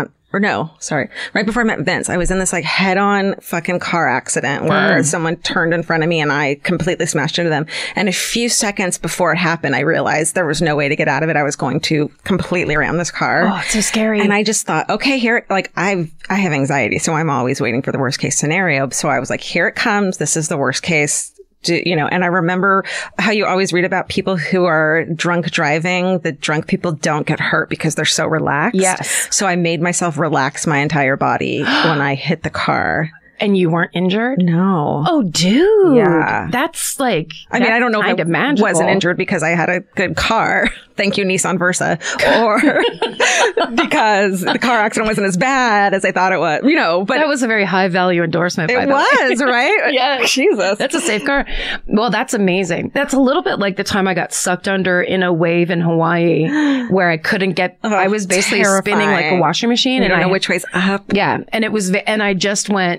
right before I met Vince, I was in this like head-on fucking car accident where someone turned in front of me and I completely smashed into them. And a few seconds before it happened, I realized there was no way to get out of it. I was going to completely ram this car. Oh, it's so scary. And I just thought, okay, I have anxiety, so I'm always waiting for the worst case scenario. So I was like, here it comes. This is the worst case. And I remember how you always read about people who are drunk driving. The drunk people don't get hurt because they're so relaxed. Yes. So I made myself relax my entire body when I hit the car. And you weren't injured? No. Oh, dude. Yeah. That's like, I mean, I don't know if I I wasn't injured because I had a good car. Thank you, Nissan Versa. Or because the car accident wasn't as bad as I thought it was, but that was a very high value endorsement, by it the way. was, right? Yeah. Jesus. That's a safe car. Well, that's amazing. That's a little bit like the time I got sucked under in a wave in Hawaii where I couldn't get, I was basically spinning like a washing machine. I don't know which way's up. Yeah. And and I just went,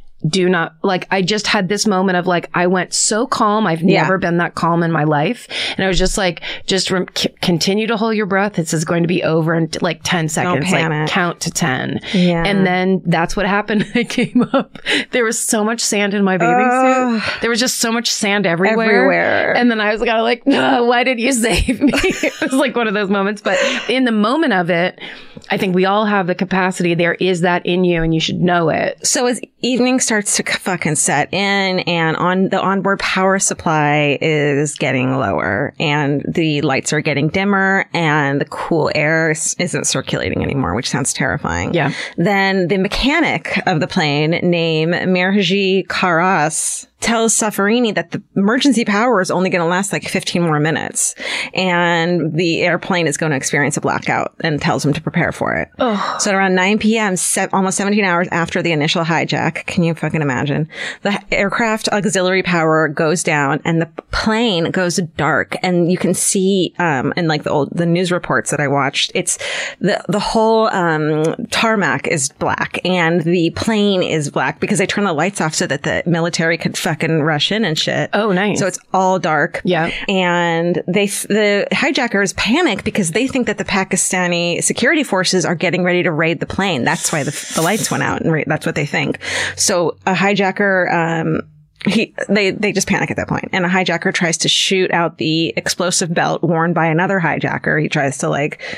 I just had this moment of like, I went so calm. I've never been that calm in my life. And I was just like, continue to hold your breath. This is going to be over in like 10 seconds. Like count to 10. Yeah. And then that's what happened. I came up. There was so much sand in my bathing suit. There was just so much sand everywhere. And then I was kind of like, oh, why did you save me? It was like one of those moments. But in the moment of it, I think we all have the capacity. There is that in you and you should know it. So as evening starts to fucking set in and the onboard power supply is getting lower and the lights are getting dimmer and the cool air isn't circulating anymore, which sounds terrifying. Yeah. Then the mechanic of the plane named Mirji Karas tells Safarini that the emergency power is only going to last like 15 more minutes and the airplane is going to experience a blackout and tells him to prepare for it. Oh. So at around 9 p.m., almost 17 hours after the initial hijack, can you fucking imagine? The aircraft auxiliary power goes down and the plane goes dark and you can see, in like the news reports that I watched, it's the whole, tarmac is black and the plane is black because they turn the lights off so that the military could fucking rush in and shit. Oh, nice. So it's all dark. Yeah. And the hijackers panic because they think that the Pakistani security forces are getting ready to raid the plane. That's why the lights went out and that's what they think. So a hijacker, they just panic at that point. And a hijacker tries to shoot out the explosive belt worn by another hijacker. He tries to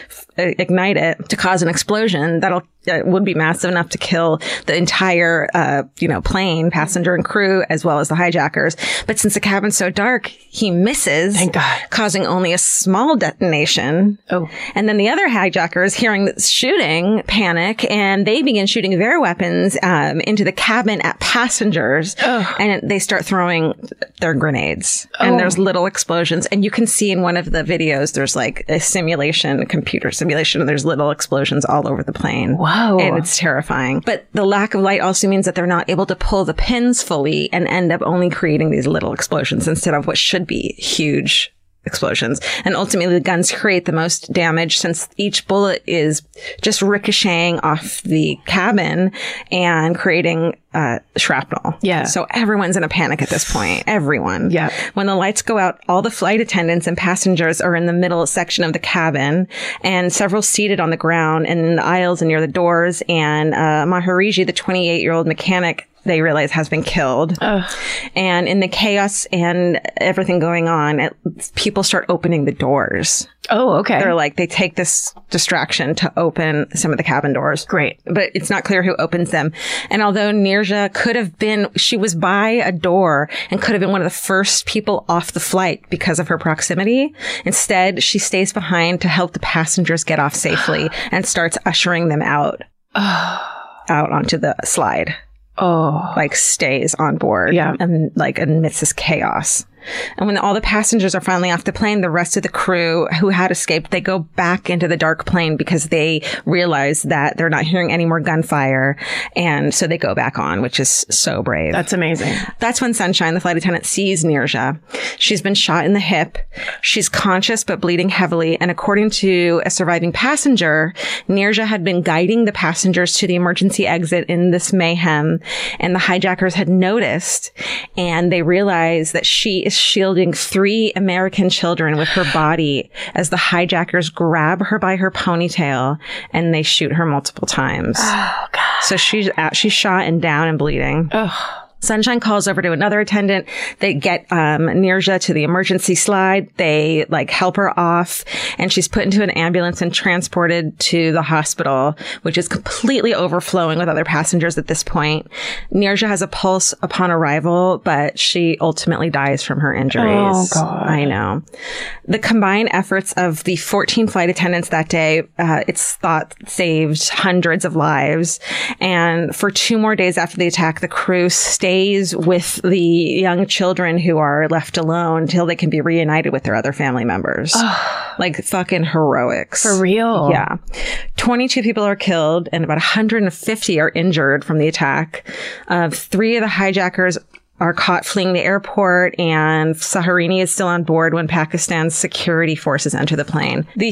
ignite it to cause an explosion that'll would be massive enough to kill the entire, plane, passenger and crew, as well as the hijackers. But since the cabin's so dark, he misses. Thank God. Causing only a small detonation. Oh. And then the other hijackers, hearing the shooting, panic, and they begin shooting their weapons into the cabin at passengers. Oh. And they start throwing their grenades. Oh. And there's little explosions. And you can see in one of the videos, there's like a computer simulation, and there's little explosions all over the plane. Wow. And it's terrifying. But the lack of light also means that they're not able to pull the pins fully and end up only creating these little explosions instead of what should be huge explosions. And ultimately, the guns create the most damage since each bullet is just ricocheting off the cabin and creating shrapnel. Yeah. So everyone's in a panic at this point. Everyone. Yeah. When the lights go out, all the flight attendants and passengers are in the middle section of the cabin and several seated on the ground and in the aisles and near the doors. And Mahariji, the 28-year-old mechanic, they realize has been killed. And in the chaos and everything going on, people start opening the doors. Oh, okay. They're like, they take this distraction to open some of the cabin doors. Great. But it's not clear who opens them. And although Nirja she was by a door and could have been one of the first people off the flight because of her proximity. Instead, she stays behind to help the passengers get off safely and starts ushering them out onto the slide. Oh. Stays on board. Yeah. And amidst this chaos. And when all the passengers are finally off the plane, the rest of the crew who had escaped, they go back into the dark plane because they realize that they're not hearing any more gunfire. And so they go back on, which is so brave. That's amazing. That's when Sunshine, the flight attendant, sees Nirja. She's been shot in the hip. She's conscious but bleeding heavily. And according to a surviving passenger, Nirja had been guiding the passengers to the emergency exit in this mayhem. And the hijackers had noticed, and they realized that she is shielding 3 American children with her body as the hijackers grab her by her ponytail and they shoot her multiple times. Oh, God. So she's shot and down and bleeding. Ugh. Sunshine calls over to another attendant. They get Nirja to the emergency slide. They help her off, and she's put into an ambulance and transported to the hospital, which is completely overflowing with other passengers at this point. Nirja has a pulse upon arrival, but she ultimately dies from her injuries. Oh, God. I know. The combined efforts of the 14 flight attendants that day, it's thought saved hundreds of lives. And for 2 more days after the attack, the crew stays with the young children who are left alone until they can be reunited with their other family members. Fucking heroics. For real? Yeah. 22 people are killed and about 150 are injured from the attack. 3 of the hijackers are caught fleeing the airport, and Saharini is still on board when Pakistan's security forces enter the plane. The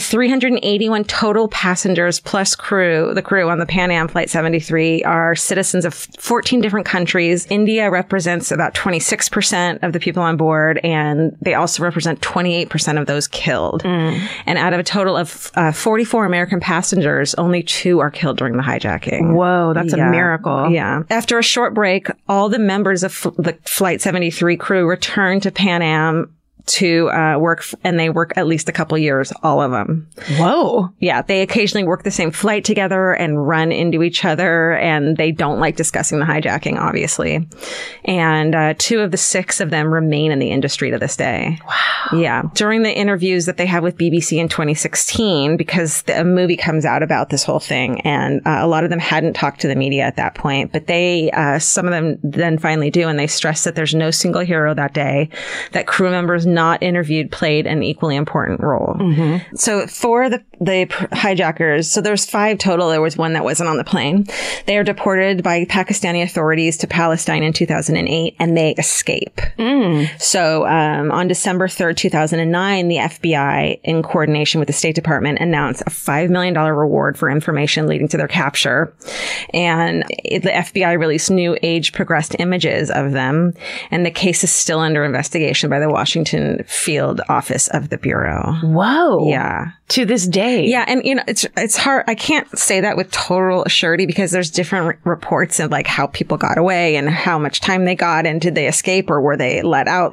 381 total passengers plus the crew on the Pan Am Flight 73 are citizens of 14 different countries. India represents about 26% of the people on board, and they also represent 28% of those killed. And out of a total of 44 American passengers, only 2 are killed during the hijacking. Whoa, that's a miracle. Yeah. After a short break, all the members of the Flight 73 crew return to Pan Am to work, and they work at least a couple years, all of them. Whoa. Yeah, they occasionally work the same flight together and run into each other, and they don't like discussing the hijacking, obviously. And 2 of the 6 of them remain in the industry to this day. Wow. Yeah. During the interviews that they have with BBC in 2016, because a movie comes out about this whole thing, and a lot of them hadn't talked to the media at that point, but they, some of them then finally do, and they stress that there's no single hero that day, that crew members not interviewed played an equally important role. Mm-hmm. So for the hijackers, so there's 5 total. There was 1 that wasn't on the plane. They are deported by Pakistani authorities to Palestine in 2008, and they escape. So on December 3rd, 2009, the FBI, in coordination with the State Department, announced a $5 million reward for information leading to their capture. And the FBI released new age-progressed images of them, and the case is still under investigation by the Washington field office of the Bureau. Whoa. Yeah. To this day. Yeah. And, it's hard. I can't say that with total surety because there's different reports of how people got away and how much time they got, and did they escape or were they let out?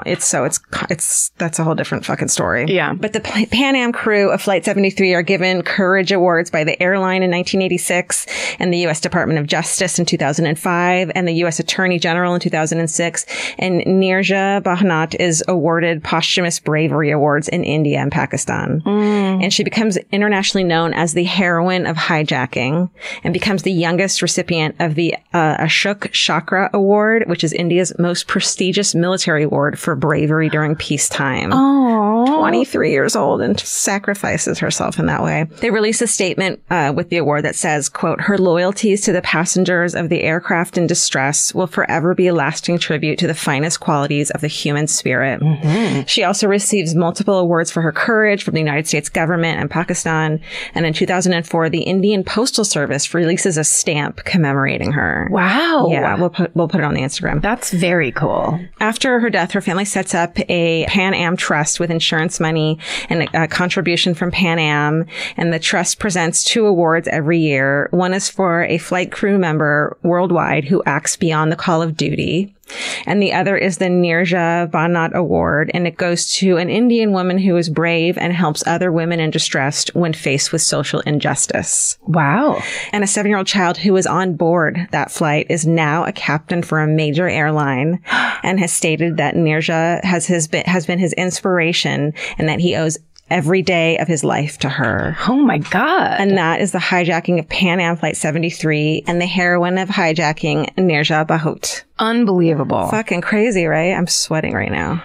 That's a whole different fucking story. Yeah. But the Pan Am crew of Flight 73 are given Courage Awards by the airline in 1986 and the U.S. Department of Justice in 2005 and the U.S. Attorney General in 2006. And Nirja Bahanat is awarded posthumous bravery awards in India and Pakistan. And she becomes internationally known as the heroine of hijacking and becomes the youngest recipient of the Ashok Chakra Award, which is India's most prestigious military award for bravery during peacetime. Oh, 23 years old, and sacrifices herself in that way. They release a statement with the award that says, quote, "Her loyalties to the passengers of the aircraft in distress will forever be a lasting tribute to the finest qualities of the human spirit." She also receives multiple awards for her courage from the United States government and Pakistan. And in 2004, the Indian Postal Service releases a stamp commemorating her. Wow. Yeah, we'll put it on the Instagram. That's very cool. After her death, her family sets up a Pan Am trust with insurance money and a contribution from Pan Am. And the trust presents 2 awards every year. One is for a flight crew member worldwide who acts beyond the call of duty. And the other is the Nirja Bahanat Award, and it goes to an Indian woman who is brave and helps other women in distress when faced with social injustice. Wow. And a 7-year-old child who was on board that flight is now a captain for a major airline and has stated that Nirja has been his inspiration and that he owes every day of his life to her. Oh my God. And that is the hijacking of Pan Am Flight 73 and the heroine of hijacking, Nirja Bahut. Unbelievable. Fucking crazy, right? I'm sweating right now.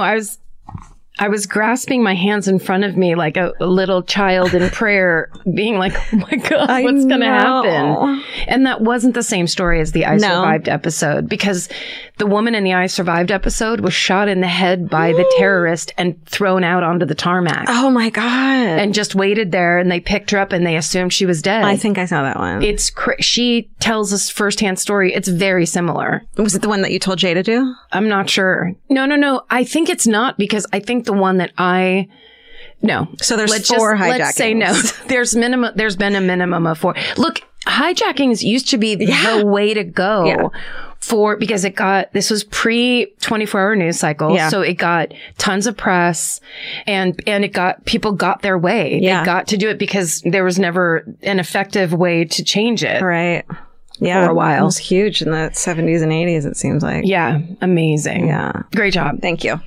I was grasping my hands in front of me like a little child in prayer, being like, oh my God, what's going to happen? And that wasn't the same story as the I Survived episode, because the woman in the I Survived episode was shot in the head by the terrorist and thrown out onto the tarmac. Oh my God. And just waited there, and they picked her up and they assumed she was dead. I think I saw that one. She tells us firsthand story. It's very similar. Was it the one that you told Jay to do? I'm not sure. No. I think it's not, because I think the one that no. So there's 4 hijackings. Let's say no. There's been a minimum of 4. Look, hijackings used to be the way to go because this was pre 24-hour news cycle. Yeah. So it got tons of press and people got their way. Yeah. They got to do it because there was never an effective way to change it. Right. Yeah. For a while. It was huge in the 70s and 80s, it seems like. Yeah. Amazing. Yeah. Great job. Thank you.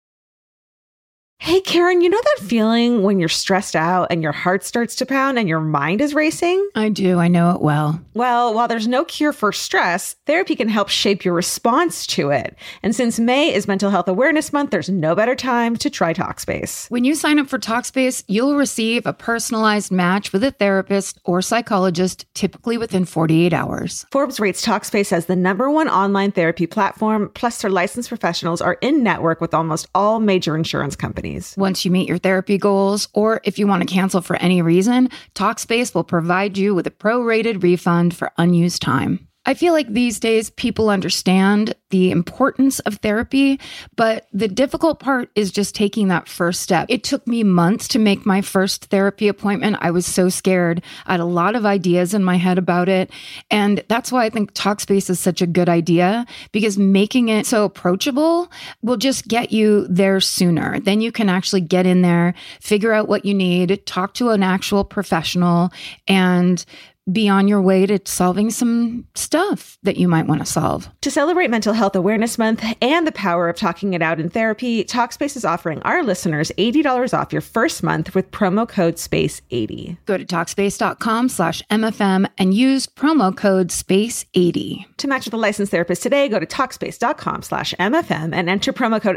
Hey, Karen, you know that feeling when you're stressed out and your heart starts to pound and your mind is racing? I do. I know it well. Well, while there's no cure for stress, therapy can help shape your response to it. And since May is Mental Health Awareness Month, there's no better time to try Talkspace. When you sign up for Talkspace, you'll receive a personalized match with a therapist or psychologist, typically within 48 hours. Forbes rates Talkspace as the #1 online therapy platform, plus their licensed professionals are in network with almost all major insurance companies. Once you meet your therapy goals, or if you want to cancel for any reason, Talkspace will provide you with a prorated refund for unused time. I feel like these days people understand the importance of therapy, but the difficult part is just taking that first step. It took me months to make my first therapy appointment. I was so scared. I had a lot of ideas in my head about it. And that's why I think Talkspace is such a good idea, because making it so approachable will just get you there sooner. Then you can actually get in there, figure out what you need, talk to an actual professional, and be on your way to solving some stuff that you might want to solve. To celebrate Mental Health Awareness Month and the power of talking it out in therapy, Talkspace is offering our listeners $80 off your first month with promo code SPACE80. Go to Talkspace.com/MFM and use promo code SPACE80. To match with a licensed therapist today, go to Talkspace.com/MFM and enter promo code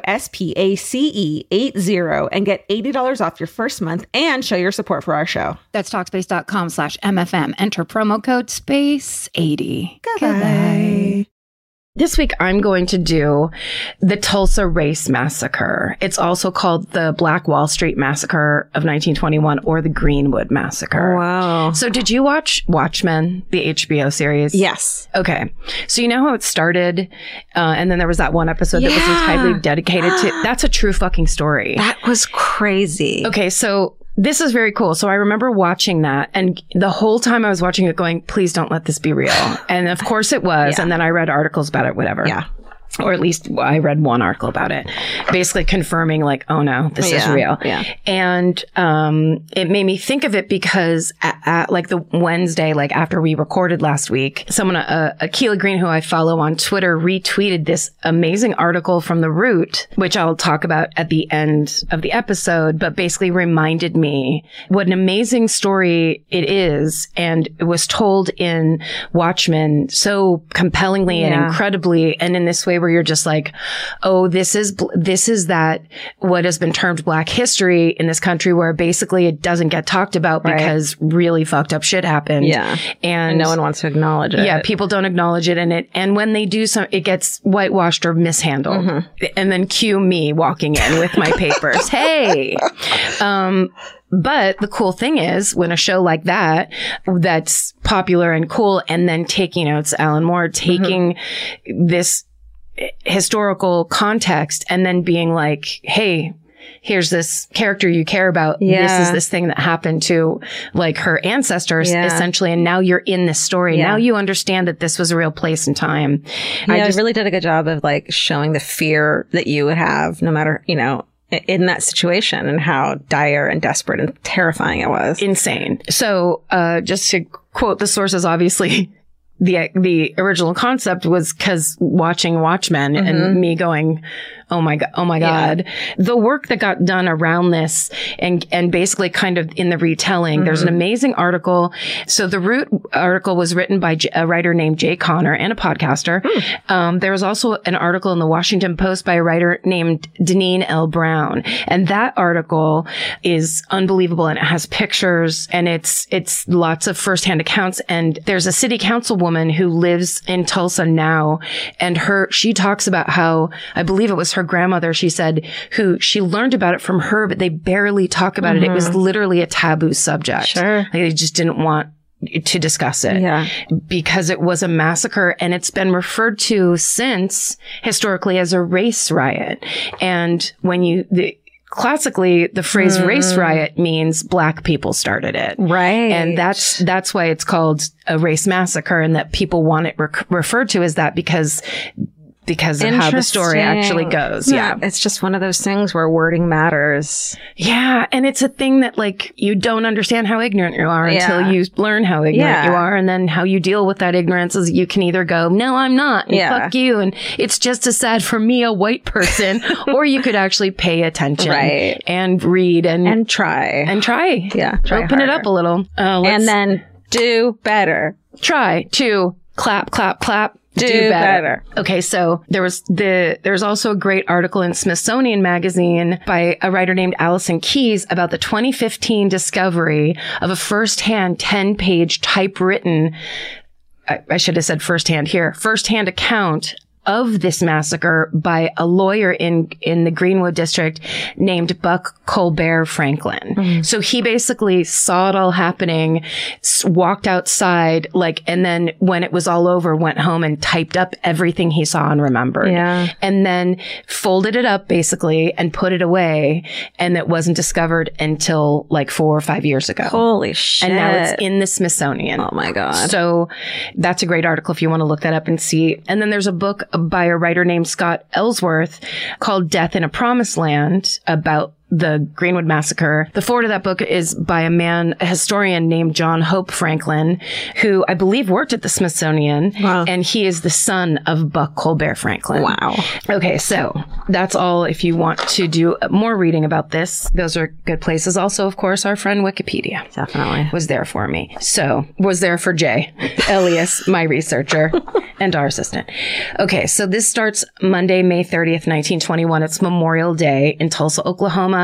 SPACE80 and get $80 off your first month and show your support for our show. That's Talkspace.com/MFM. Enter promo code SPACE80. Goodbye. This week, I'm going to do the Tulsa Race Massacre. It's also called the Black Wall Street Massacre of 1921 or the Greenwood Massacre. Wow. So did you watch Watchmen, the HBO series? Yes. Okay. So you know how it started? And then there was that one episode that was entirely dedicated to... That's a true fucking story. That was crazy. Okay, so... This is very cool. So I remember watching that, and the whole time I was watching it going, please don't let this be real. And of course it was. Yeah. And then I read articles about it, whatever. Yeah. Or at least I read one article about it, basically confirming like, oh no, this is real. Yeah. And it made me think of it because at like the Wednesday, like after we recorded last week, someone, Akilah Green, who I follow on Twitter, retweeted this amazing article from The Root, which I'll talk about at the end of the episode, but basically reminded me what an amazing story it is. And it was told in Watchmen so compellingly and incredibly, and in this way where you're just like, oh, this is that what has been termed Black history in this country, where basically it doesn't get talked about because really fucked up shit happened. Yeah. And no one wants to acknowledge it. Yeah. People don't acknowledge it. And when they do it gets whitewashed or mishandled. Mm-hmm. And then cue me walking in with my papers. Hey. But the cool thing is when a show like that's popular and cool, and then taking notes, Alan Moore, taking this historical context and then being like, hey, here's this character you care about. Yeah. This is this thing that happened to like her ancestors essentially. And now you're in this story. Yeah. Now you understand that this was a real place and time. I really did a good job of like showing the fear that you would have no matter, in that situation, and how dire and desperate and terrifying it was. Insane. So, just to quote the sources, obviously, the original concept was because watching Watchmen and me going, oh my God. The work that got done around this and basically kind of in the retelling, there's an amazing article. So the Root article was written by a writer named Jay Connor and a podcaster. There was also an article in the Washington Post by a writer named Deneen L. Brown. And that article is unbelievable, and it has pictures, and it's lots of firsthand accounts. And there's a city councilwoman who lives in Tulsa now, and she talks about how, I believe it was her grandmother, she said, who she learned about it from her, but they barely talk about it. It was literally a taboo subject. Sure. Like, they just didn't want to discuss it because it was a massacre, and it's been referred to since historically as a race riot. And classically, the phrase race riot means black people started it. Right. And that's why it's called a race massacre, and that people want it referred to as that because of how the story actually goes. Yeah. It's just one of those things where wording matters. Yeah. And it's a thing that, like, you don't understand how ignorant you are until you learn how ignorant you are. And then how you deal with that ignorance is you can either go, no, I'm not, and fuck you. And it's just as sad for me, a white person, or you could actually pay attention and read and try. Yeah. Open it up a little. And then do better. Try to clap, clap, clap. Do better. Okay, so there's also a great article in Smithsonian Magazine by a writer named Allison Keyes about the 2015 discovery of a first-hand 10-page typewritten, I should have said first-hand account of this massacre by a lawyer in the Greenwood district named Buck Colbert Franklin. So he basically saw it all happening, walked outside, and then when it was all over, went home and typed up everything he saw and remembered. Yeah. And then folded it up basically and put it away. And it wasn't discovered until 4 or 5 years ago. Holy shit. And now it's in the Smithsonian. Oh my God. So that's a great article if you want to look that up and see. And then there's a book by a writer named Scott Ellsworth called Death in a Promised Land about the Greenwood Massacre. The foreword of that book is by a historian named John Hope Franklin, who I believe worked at the Smithsonian. Wow. And he is the son of Buck Colbert Franklin. Wow. Okay, so that's all if you want to do more reading about this. Those are good places. Also, of course, our friend Wikipedia. Definitely. Was there for me. So, was there for Jay, Elias, my researcher, and our assistant. Okay, so this starts Monday, May 30th, 1921. It's Memorial Day in Tulsa, Oklahoma,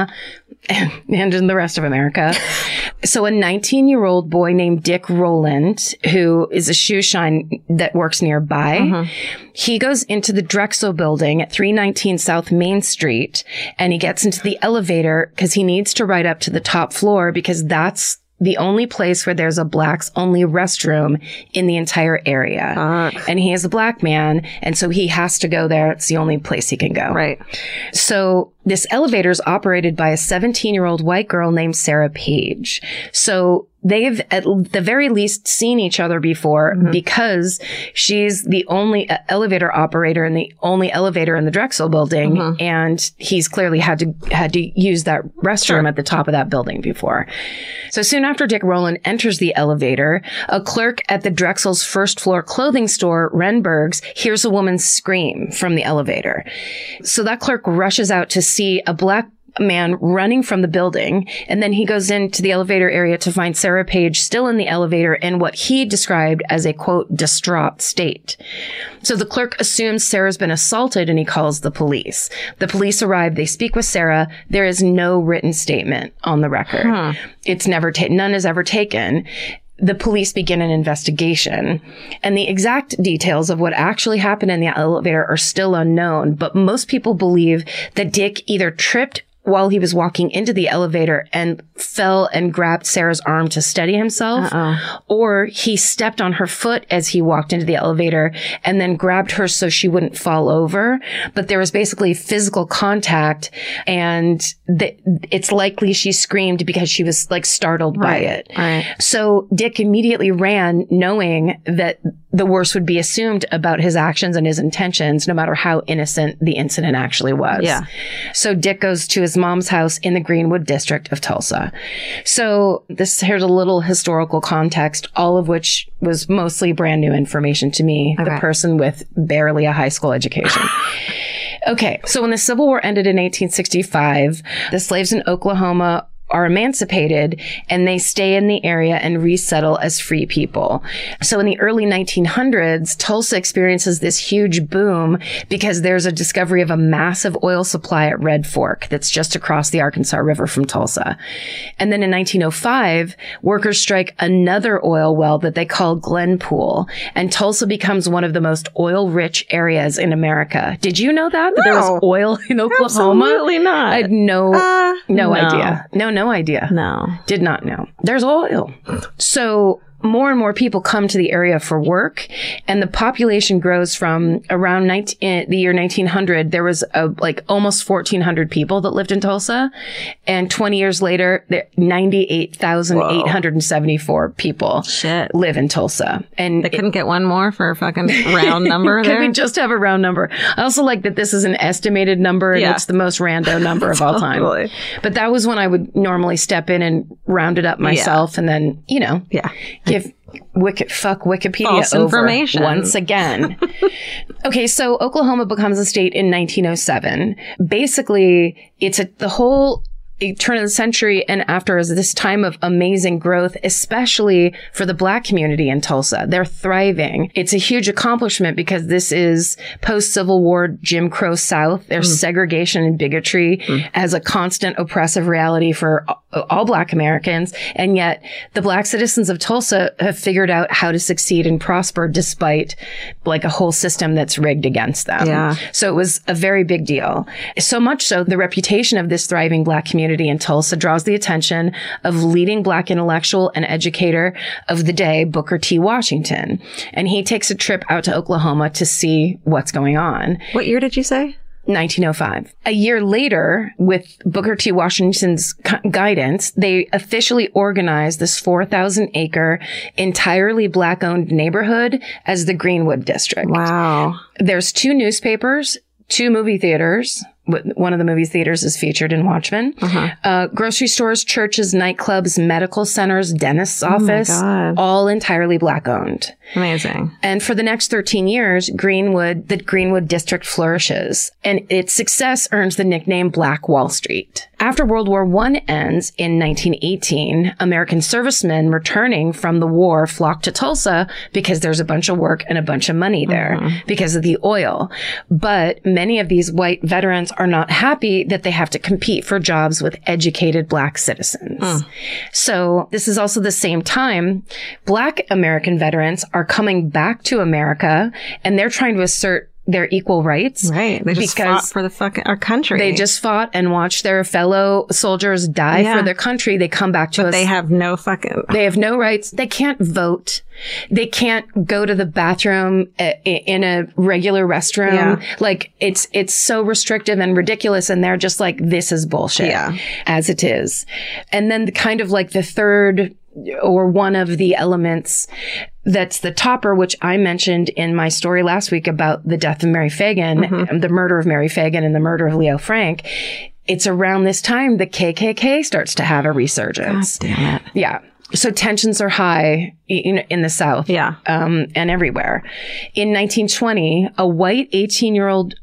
and in the rest of America. So a 19-year-old boy named Dick Rowland, who is a shoe shine that works nearby, he goes into the Drexel building at 319 South Main Street, and he gets into the elevator because he needs to ride up to the top floor because that's the only place where there's a blacks only restroom in the entire area. And he is a black man, and so he has to go there. It's the only place he can go. Right. So this elevator is operated by a 17-year-old white girl named Sarah Page. So they've at the very least seen each other before because she's the only elevator operator and the only elevator in the Drexel building. And he's clearly had to use that restroom at the top of that building before. So soon after Dick Rowland enters the elevator, a clerk at the Drexel's first floor clothing store, Renberg's, hears a woman scream from the elevator. So that clerk rushes out to see a black man running from the building, and then he goes into the elevator area to find Sarah Page still in the elevator in what he described as a, quote, distraught state. So the clerk assumes Sarah's been assaulted, and he calls the police. The police arrive. They speak with Sarah. There is no written statement on the record. It's never none is ever taken. The police begin an investigation, and the exact details of what actually happened in the elevator are still unknown, but most people believe that Dick either tripped while he was walking into the elevator and fell and grabbed Sarah's arm to steady himself, or he stepped on her foot as he walked into the elevator and then grabbed her so she wouldn't fall over. But there was basically physical contact, and it's likely she screamed because she was startled by it. Right. So Dick immediately ran, knowing that the worst would be assumed about his actions and his intentions, no matter how innocent the incident actually was. Yeah. So Dick goes to his his mom's house in the Greenwood district of Tulsa. So here's a little historical context, all of which was mostly brand new information to me, the person with barely a high school education. Okay, so when the Civil War ended in 1865, the slaves in Oklahoma are emancipated and they stay in the area and resettle as free people. So in the early 1900s, Tulsa experiences this huge boom because there's a discovery of a massive oil supply at Red Fork that's just across the Arkansas River from Tulsa. And then in 1905, workers strike another oil well that they call Glenpool, and Tulsa becomes one of the most oil-rich areas in America. Did you know that? That there was oil in Oklahoma? Absolutely not. I had no idea. No idea. No. Did not know. There's oil. So more and more people come to the area for work, and the population grows from around the year 1900. There was almost 1,400 people that lived in Tulsa, and 20 years later, 98,874 people live in Tulsa. And they couldn't get one more for a fucking round number there? Could we just have a round number? I also like that this is an estimated number, and it's the most rando number of all time. But that was when I would normally step in and round it up myself, and then, give Wikipedia false over information once again. Okay, so Oklahoma becomes a state in 1907. Basically, it's the whole turn of the century and after is this time of amazing growth, especially for the Black community in Tulsa. They're thriving. It's a huge accomplishment because this is post-Civil War Jim Crow South. There's segregation and bigotry as a constant oppressive reality for all Black Americans. And yet the Black citizens of Tulsa have figured out how to succeed and prosper despite a whole system that's rigged against them. Yeah. So it was a very big deal. So much so, the reputation of this thriving Black community in Tulsa draws the attention of leading Black intellectual and educator of the day, Booker T. Washington. And he takes a trip out to Oklahoma to see what's going on. What year did you say? 1905. A year later, with Booker T. Washington's guidance, they officially organized this 4,000-acre, entirely Black-owned neighborhood as the Greenwood District. Wow. There's 2 newspapers, 2 movie theaters. One of the movie theaters is featured in Watchmen. Grocery stores, churches, nightclubs, medical centers, dentist's office, all entirely Black owned. Amazing. And for the next 13 years, the Greenwood district flourishes, and its success earns the nickname Black Wall Street. After World War I ends in 1918, American servicemen returning from the war flock to Tulsa because there's a bunch of work and a bunch of money there because of the oil. But many of these white veterans are not happy that they have to compete for jobs with educated Black citizens. So this is also the same time Black American veterans are coming back to America, and they're trying to assert their equal rights. Right. They just fought for our country. They just fought and watched their fellow soldiers die for their country. They come back to us. They have no rights. They can't vote. They can't go to the bathroom in a regular restroom. It's so restrictive and ridiculous. And they're just like, this is bullshit as it is. And then the third or one of the elements that's the topper, which I mentioned in my story last week about the death of Mary Fagan, the murder of Mary Fagan and the murder of Leo Frank. It's around this time the KKK starts to have a resurgence. God damn it. Yeah. So tensions are high in the South and everywhere. In 1920, a white 18-year-old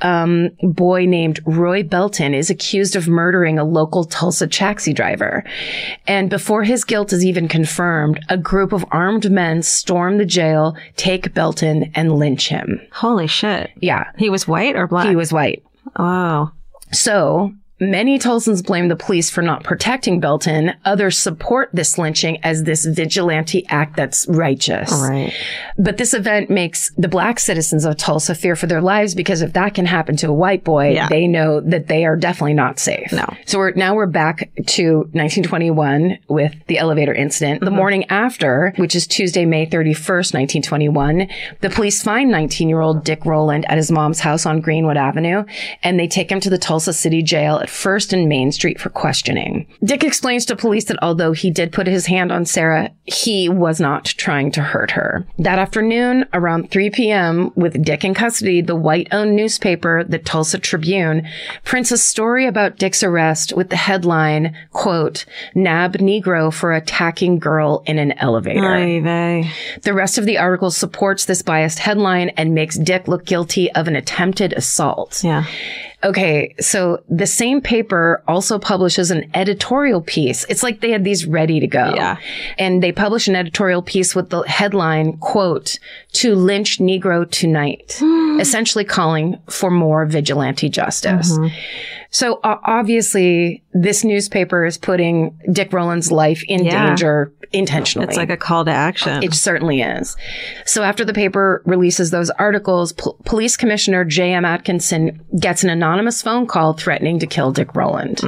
boy named Roy Belton is accused of murdering a local Tulsa taxi driver. And before his guilt is even confirmed, a group of armed men storm the jail, take Belton, and lynch him. Holy shit. Yeah. He was white or Black? He was white. Oh. So many Tulsans blame the police for not protecting Belton. Others support this lynching as this vigilante act that's righteous. Right. But this event makes the Black citizens of Tulsa fear for their lives because if that can happen to a white boy, they know that they are definitely not safe. No. So we're back to 1921 with the elevator incident. The morning after, which is Tuesday, May 31st, 1921, the police find 19-year-old Dick Rowland at his mom's house on Greenwood Avenue, and they take him to the Tulsa City Jail at at First and Main Street for questioning. Dick explains to police that although he did put his hand on Sarah, he was not trying to hurt her. That afternoon, around 3 p.m., with Dick in custody, the white-owned newspaper, the Tulsa Tribune, prints a story about Dick's arrest with the headline, quote, "Nab Negro for attacking girl in an elevator." Oy vey. The rest of the article supports this biased headline and makes Dick look guilty of an attempted assault. Yeah. Okay, so the same paper also publishes an editorial piece. It's like they had these ready to go. Yeah. And they publish an editorial piece with the headline, quote, "To lynch Negro tonight," essentially calling for more vigilante justice. So obviously, this newspaper is putting Dick Rowland's life in danger intentionally. It's like a call to action. It certainly is. So after the paper releases those articles, Police Commissioner J.M. Atkinson gets an anonymous phone call threatening to kill Dick Rowland.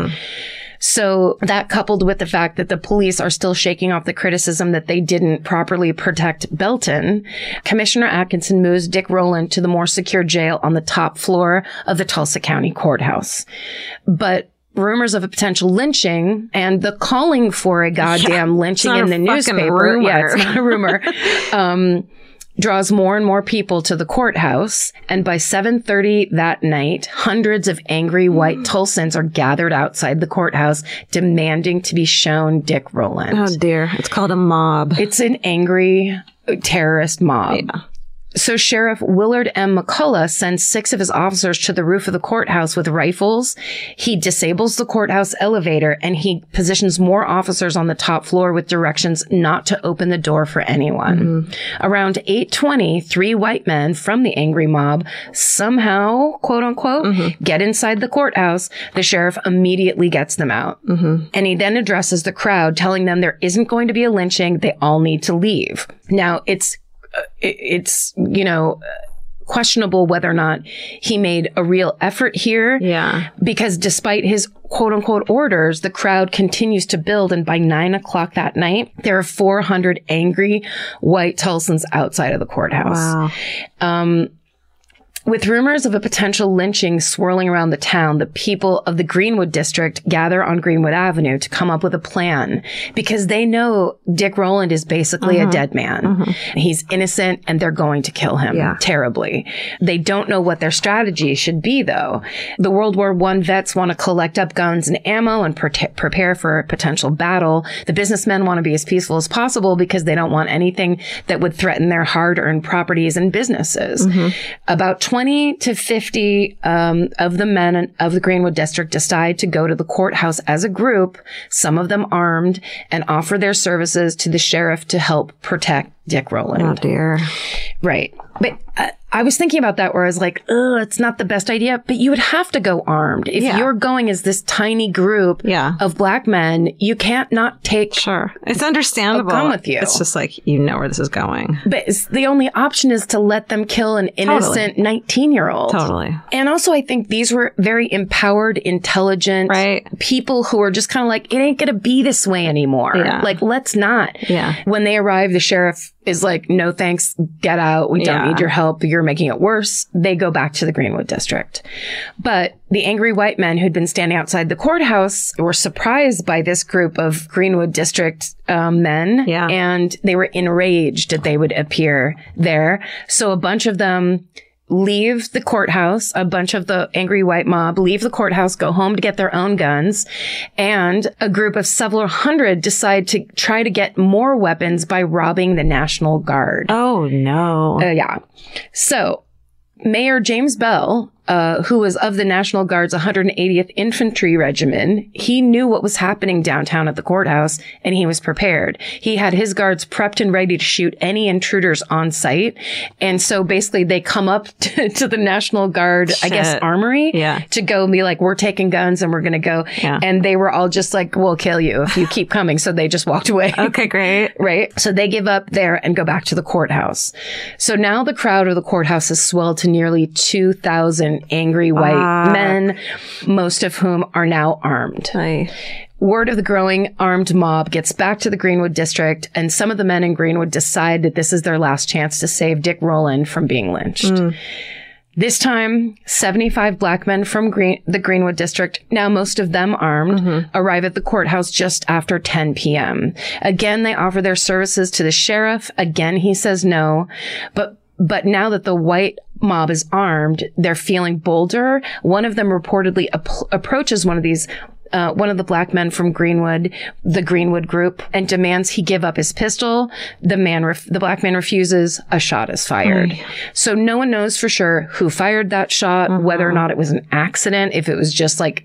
So that, coupled with the fact that the police are still shaking off the criticism that they didn't properly protect Belton, Commissioner Atkinson moves Dick Rowland to the more secure jail on the top floor of the Tulsa County Courthouse. But rumors of a potential lynching and the calling for a goddamn lynching in the newspaper. Rumor. Yeah, it's not a rumor. Draws more and more people to the courthouse. And by 7:30 that night, hundreds of angry white Tulsans are gathered outside the courthouse demanding to be shown Dick Rowland. Oh dear. It's called a mob. It's an angry terrorist mob. Yeah. So Sheriff Willard M. McCullough sends 6 of his officers to the roof of the courthouse with rifles. He disables the courthouse elevator and he positions more officers on the top floor with directions not to open the door for anyone. Around 8:20, 3 white men from the angry mob somehow, quote unquote, get inside the courthouse. The sheriff immediately gets them out. And he then addresses the crowd, telling them there isn't going to be a lynching. They all need to leave. Now, it's questionable whether or not he made a real effort here. Yeah. Because despite his quote unquote orders, the crowd continues to build. And by 9 o'clock that night, there are 400 angry white Tulsans outside of the courthouse. Wow. With rumors of a potential lynching swirling around the town, the people of the Greenwood district gather on Greenwood Avenue to come up with a plan because they know Dick Rowland is basically a dead man. He's innocent and they're going to kill him terribly. They don't know what their strategy should be, though. The World War I vets want to collect up guns and ammo and prepare for a potential battle. The businessmen want to be as peaceful as possible because they don't want anything that would threaten their hard-earned properties and businesses. About 20 to 50 of the men of the Greenwood district decide to go to the courthouse as a group, some of them armed, and offer their services to the sheriff to help protect Dick Rowland. Oh, dear. Right. But I was thinking about that where I was like, it's not the best idea, but you would have to go armed. If you're going as this tiny group of black men, you can't not take It's understandable. a gun with you. It's just like, you know where this is going. But the only option is to let them kill an innocent 19-year-old. Totally. And also, I think these were very empowered, intelligent people who are just kind of like, it ain't going to be this way anymore. Like, let's not. When they arrive, the sheriff is like, no thanks, get out. We don't need your help. You're making it worse. They go back to the Greenwood district. But the angry white men who'd been standing outside the courthouse were surprised by this group of Greenwood district men. And they were enraged that they would appear there. So a bunch of them leave the courthouse. A bunch of the angry white mob leave the courthouse, go home to get their own guns. And a group of several hundred decide to try to get more weapons by robbing the National Guard. Oh, no. So Mayor James Bell, who was of the National Guard's 180th Infantry Regiment, he knew what was happening downtown at the courthouse, and he was prepared. He had his guards prepped and ready to shoot any intruders on site. And so basically they come up to the National Guard, I guess, armory to go and be like, we're taking guns and we're going to go. And they were all just like, we'll kill you if you keep coming. So they just walked away. Okay, great. Right. So they give up there and go back to the courthouse. So now the crowd of the courthouse has swelled to nearly 2,000 angry white men, most of whom are now armed. Word of the growing armed mob gets back to the Greenwood district, and some of the men in Greenwood decide that this is their last chance to save Dick Rowland from being lynched. This time, 75 black men from the Greenwood district, now most of them armed, arrive at the courthouse just after 10 p.m. Again, they offer their services to the sheriff. Again, he says no. But now that the white mob is armed, they're feeling bolder. One of them reportedly approaches one of the black men from Greenwood, the Greenwood group, and demands he give up his pistol. The black man refuses. A shot is fired. So no one knows for sure who fired that shot, whether or not it was an accident, if it was just like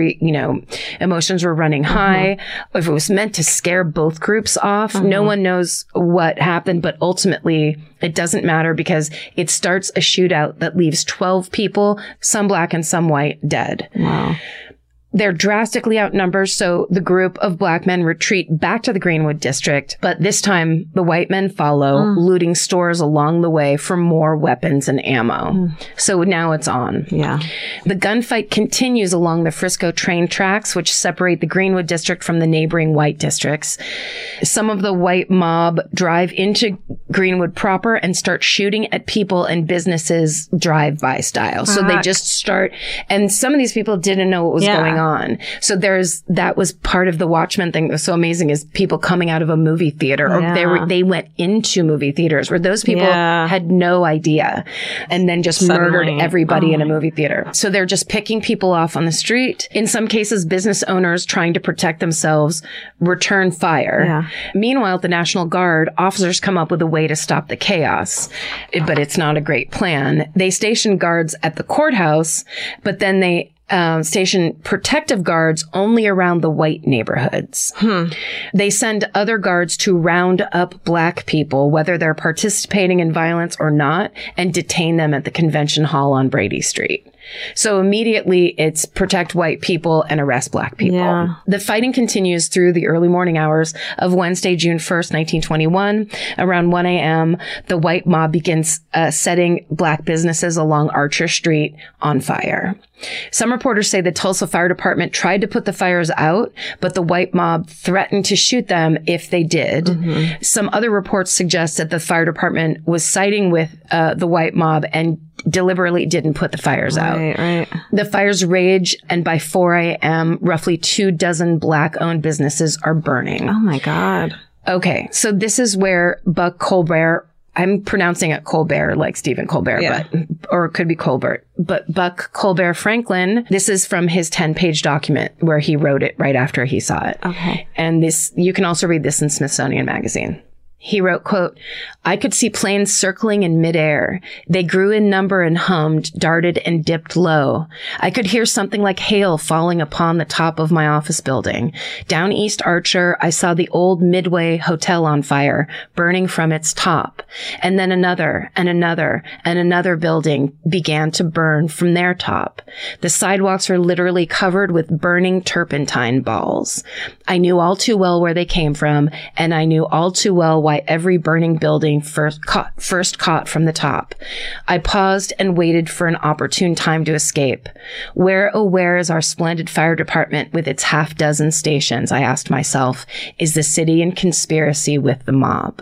emotions were running high, if it was meant to scare both groups off. No one knows what happened, but ultimately it doesn't matter because it starts a shootout that leaves 12 people, some black and some white, dead. Wow. They're drastically outnumbered, so the group of black men retreat back to the Greenwood district. But this time, the white men follow, looting stores along the way for more weapons and ammo. So now it's on. Yeah. The gunfight continues along the Frisco train tracks, which separate the Greenwood district from the neighboring white districts. Some of the white mob drive into Greenwood proper and start shooting at people and businesses drive-by style. So they just start, and some of these people didn't know what was going on. So that was part of the Watchmen thing that was so amazing, is people coming out of a movie theater, or they went into movie theaters where those people had no idea, and then just murdered everybody in a movie theater. So they're just picking people off on the street. In some cases, business owners trying to protect themselves return fire. Meanwhile, at the National Guard, officers come up with a way to stop the chaos, but it's not a great plan. They station guards at the courthouse, but then they station protective guards only around the white neighborhoods. They send other guards to round up black people, whether they're participating in violence or not, and detain them at the convention hall on Brady Street. So immediately it's protect white people and arrest black people. Yeah. The fighting continues through the early morning hours of Wednesday, June 1st, 1921. Around 1 a.m., the white mob begins setting black businesses along Archer Street on fire. Some reporters say the Tulsa Fire Department tried to put the fires out, but the white mob threatened to shoot them if they did. Some other reports suggest that the fire department was siding with the white mob and deliberately didn't put the fires out. Right. The fires rage, and by 4 a.m., roughly 24 black-owned businesses are burning. Oh, my God. Okay, so this is where Buck Colbert, I'm pronouncing it Colbert like Stephen Colbert, or it could be Colbert. But Buck Colbert Franklin, this is from his 10-page document where he wrote it right after he saw it. Okay. And this, you can also read this in Smithsonian Magazine. He wrote, quote, "I could see planes circling in midair. They grew in number and hummed, darted and dipped low. I could hear something like hail falling upon the top of my office building. Down East Archer, I saw the old Midway Hotel on fire, burning from its top. And then another and another and another building began to burn from their top. The sidewalks were literally covered with burning turpentine balls. I knew all too well where they came from, and I knew all too well why every burning building first caught from the top. I paused and waited for an opportune time to escape. Where, oh, where is our splendid fire department with its half-dozen stations? I asked myself. Is the city in conspiracy with the mob?"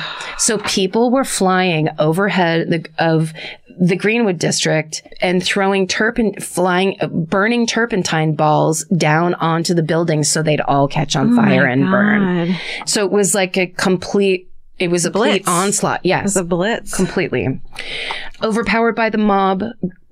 So people were flying overhead of the Greenwood district and throwing burning turpentine balls down onto the buildings so they'd all catch on fire and burn. So it was like a complete onslaught. Yes. It was a blitz. Completely. Overpowered by the mob,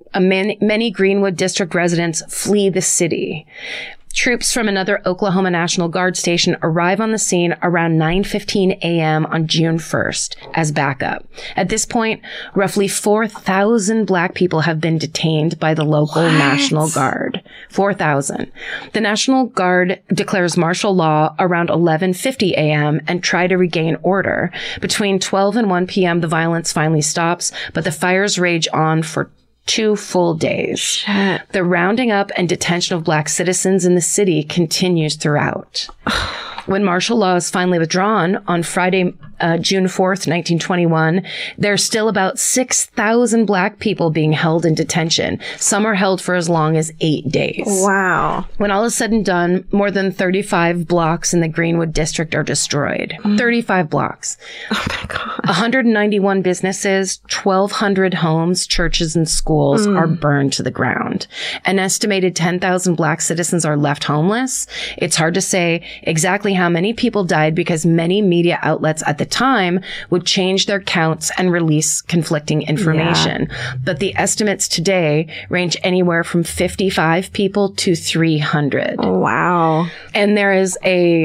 many Greenwood district residents flee the city. Troops from another Oklahoma National Guard station arrive on the scene around 9:15 a.m. on June 1st as backup. At this point, roughly 4,000 black people have been detained by the local National Guard. 4,000. The National Guard declares martial law around 11:50 a.m. and try to regain order. Between 12 and 1 p.m., the violence finally stops, but the fires rage on for 2 full days. Shit. The rounding up and detention of black citizens in the city continues throughout. When martial law is finally withdrawn on Friday, June 4th, 1921, there's still about 6,000 Black people being held in detention. Some are held for as long as 8 days. Wow. When all is said and done, more than 35 blocks in the Greenwood district are destroyed. 35 blocks. Oh my God. 191 businesses, 1,200 homes, churches, and schools are burned to the ground. An estimated 10,000 Black citizens are left homeless. It's hard to say exactly how many people died because many media outlets at the time would change their counts and release conflicting information. But the estimates today range anywhere from 55 people to 300. Oh, wow. And there is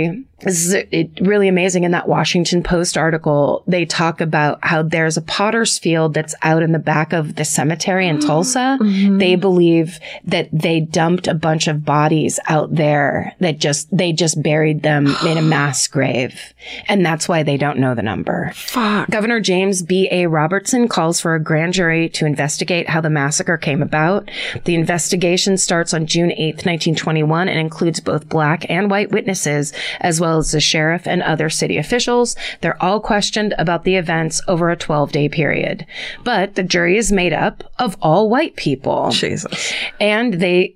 really amazing in that Washington Post article, they talk about how there's a potter's field that's out in the back of the cemetery in Tulsa. They believe that they dumped a bunch of bodies out there that they just buried them in a mass grave. And that's why they don't know the number. Fuck. Governor James B.A. Robertson calls for a grand jury to investigate how the massacre came about. The investigation starts on June 8th, 1921, and includes both Black and white witnesses, as well as the sheriff and other city officials. They're all questioned about the events over a 12-day period. But the jury is made up of all white people. Jesus. And they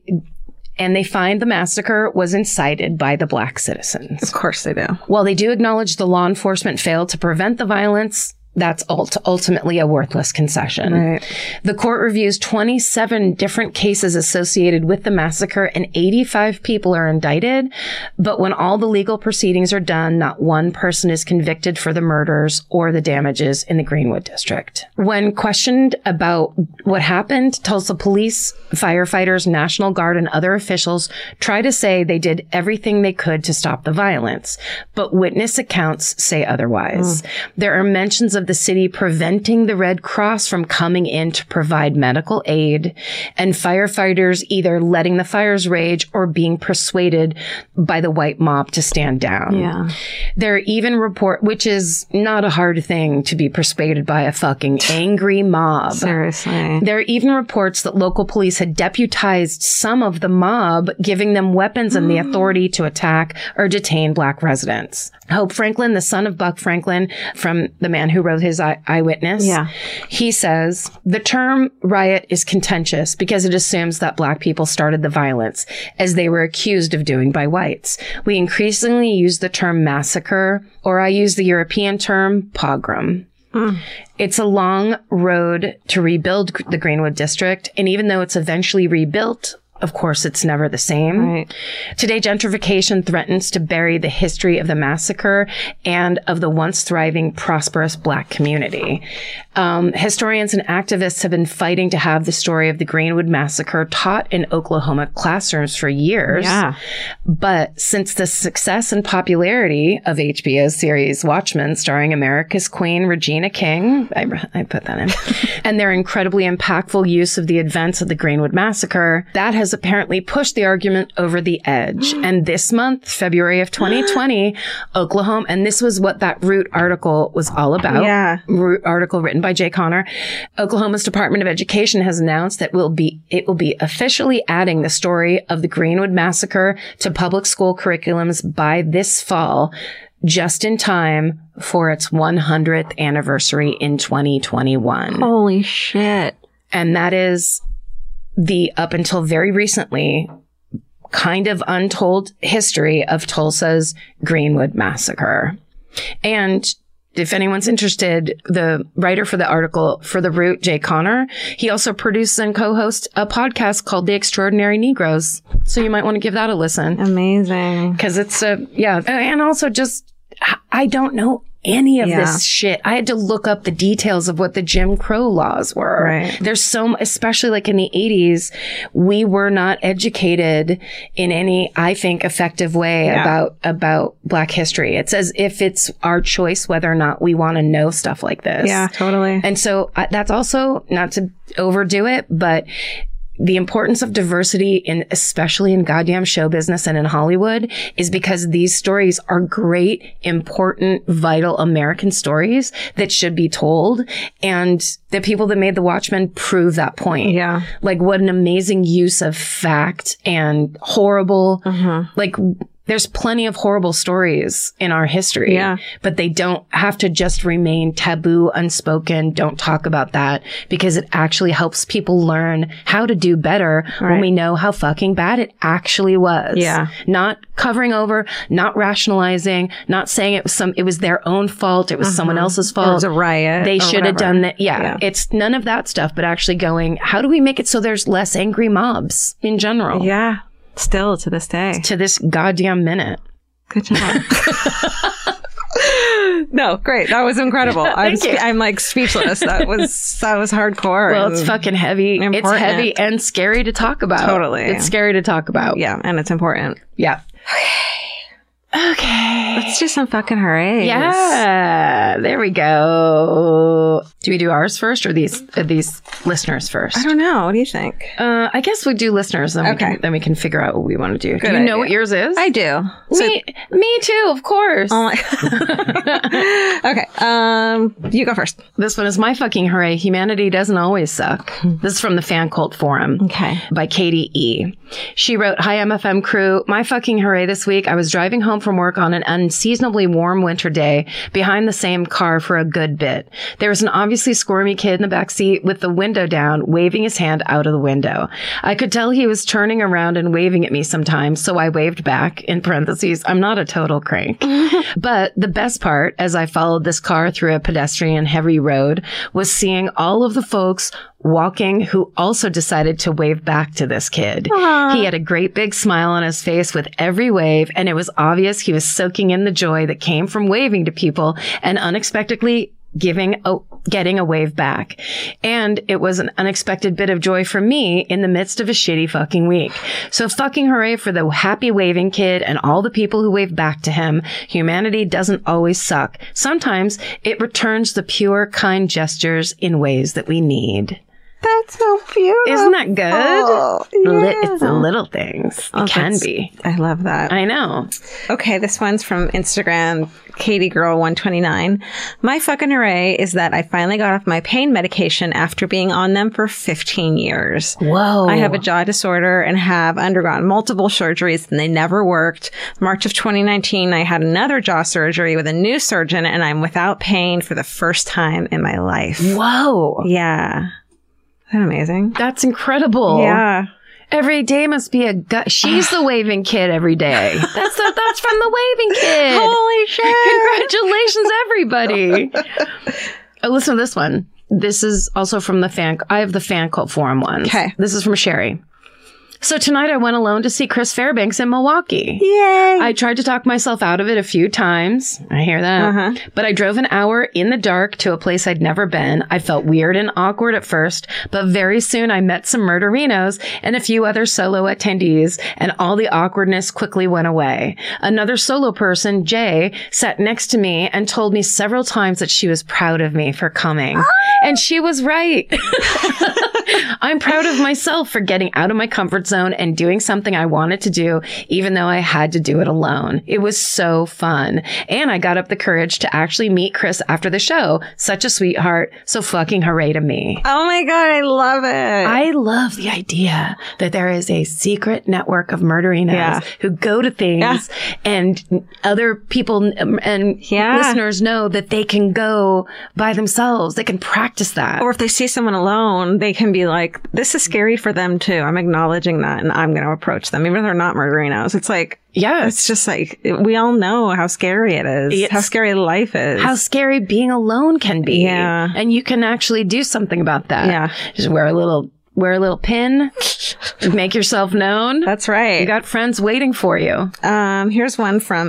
find the massacre was incited by the Black citizens. Of course they do. While they do acknowledge the law enforcement failed to prevent the violence, that's ultimately a worthless concession. Right. The court reviews 27 different cases associated with the massacre, and 85 people are indicted. But when all the legal proceedings are done, not one person is convicted for the murders or the damages in the Greenwood district. When questioned about what happened, Tulsa police, firefighters, National Guard, and other officials try to say they did everything they could to stop the violence. But witness accounts say otherwise. There are mentions of the city preventing the Red Cross from coming in to provide medical aid, and firefighters either letting the fires rage or being persuaded by the white mob to stand down. Yeah. There are even which is not a hard thing to be persuaded by a fucking angry mob. Seriously. There are even reports that local police had deputized some of the mob, giving them weapons and the authority to attack or detain Black residents. Hope Franklin, the son of Buck Franklin, from the man who wrote his Eyewitness, he says, the term riot is contentious because it assumes that Black people started the violence, as they were accused of doing by whites. We increasingly use the term massacre, or I use the European term pogrom. It's a long road to rebuild the Greenwood district, and even though it's eventually rebuilt, of course, it's never the same. Right. Today, gentrification threatens to bury the history of the massacre and of the once thriving, prosperous Black community. Historians and activists have been fighting to have the story of the Greenwood Massacre taught in Oklahoma classrooms for years. Yeah. But since the success and popularity of HBO's series Watchmen, starring America's Queen Regina King, I put that in, and their incredibly impactful use of the events of the Greenwood Massacre, that has apparently pushed the argument over the edge. And this month, February of 2020, Oklahoma, and this was what that Root article was all about. Yeah. Root article written by Jay Connor. Oklahoma's Department of Education has announced that it will be officially adding the story of the Greenwood Massacre to public school curriculums by this fall, just in time for its 100th anniversary in 2021. Holy shit. And that is the, up until very recently, kind of untold history of Tulsa's Greenwood Massacre. And if anyone's interested, the writer for the article for The Root, Jay Connor, he also produces and co-hosts a podcast called The Extraordinary Negroes. So you might want to give that a listen. Amazing. Because it's and also just, I don't know any of this shit. I had to look up the details of what the Jim Crow laws were. Right. There's especially like in the 80s, we were not educated in any, I think, effective way about Black history. It's as if it's our choice whether or not we want to know stuff like this. Yeah, totally. And so that's also, not to overdo it, but the importance of diversity, especially in goddamn show business and in Hollywood, is because these stories are great, important, vital American stories that should be told. And the people that made The Watchmen prove that point. Yeah. Like, what an amazing use of fact and horrible, like, There's plenty of horrible stories in our history, Yeah. but they don't have to just remain taboo, unspoken. Don't talk about that, because it actually helps people learn how to do better when we know how fucking bad it actually was. Yeah. Not covering over, not rationalizing, not saying it was their own fault. It was someone else's fault. Or it was a riot. They or should have whatever. done that. Yeah. It's none of that stuff, but actually going, how do we make it so there's less angry mobs in general? Yeah. Still to this day. To this goddamn minute. Good job. No, great. That was incredible. I'm like speechless. That was hardcore. Well, it's fucking heavy. Important. It's heavy and scary to talk about. Totally. It's scary to talk about. Yeah, and it's important. Yeah. Okay. Let's do some fucking hoorays. Yeah. There we go. Do we do ours first or these listeners first? I don't know. What do you think? I guess we do listeners. Then we can figure out what we want to do. Good Do you know idea. what yours is? I do. Me too, of course. Oh my- Okay. You go first. This one is my fucking hooray. Humanity doesn't always suck. This is from the Fan Cult Forum. Okay. By Katie E. She wrote, "Hi, MFM crew. My fucking hooray this week. I was driving home from work on an unseasonably warm winter day behind the same car for a good bit. There was an obviously squirmy kid in the back seat with the window down, waving his hand out of the window. I could tell he was turning around and waving at me sometimes, so I waved back. In parentheses, I'm not a total crank. But the best part, as I followed this car through a pedestrian heavy road, was seeing all of the folks walking who also decided to wave back to this kid. He had a great big smile on his face with every wave, and it was obvious he was soaking in the joy that came from waving to people and unexpectedly getting a wave back. And it was an unexpected bit of joy for me in the midst of a shitty fucking week. So fucking hooray for the happy waving kid and all the people who waved back to him. Humanity doesn't always suck. Sometimes it returns the pure, kind gestures in ways that we need." That's so beautiful. Isn't that good? Yeah. It's the little things. It can be. I love that. I know. Okay, this one's from Instagram, KatieGirl129. My fucking hooray is that I finally got off my pain medication after being on them for 15 years. Whoa. I have a jaw disorder and have undergone multiple surgeries and they never worked. March of 2019, I had another jaw surgery with a new surgeon and I'm without pain for the first time in my life. Whoa. Yeah. Isn't that amazing? That's incredible. Yeah. Every day must be a gut. She's the waving kid every day. That's from the waving kid. Holy shit. Congratulations, everybody. Oh, listen to this one. This is also from I have the Fan Cult Forum ones. Okay. This is from Sherry. "So tonight I went alone to see Chris Fairbanks in Milwaukee. Yay. I tried to talk myself out of it a few times. I hear that. But I drove an hour in the dark to a place I'd never been. I felt weird and awkward at first, but very soon I met some murderinos and a few other solo attendees, and all the awkwardness quickly went away. Another solo person, Jay, sat next to me and told me several times that she was proud of me for coming. And she was right. I'm proud of myself for getting out of my comfort zone and doing something I wanted to do, even though I had to do it alone. It was so fun. And I got up the courage to actually meet Chris after the show. Such a sweetheart. So fucking hooray to me." Oh my God, I love it. I love the idea that there is a secret network of murderinos who go to things and other people and listeners know that they can go by themselves. They can practice that. Or if they see someone alone, they can be like, this is scary for them too. I'm acknowledging that and I'm going to approach them, even if they're not murderinos. It's like, it's just like, we all know how scary it is, how scary life is. How scary being alone can be. Yeah. And you can actually do something about that. Yeah. Just wear a little pin, make yourself known. That's right. You got friends waiting for you. Here's one from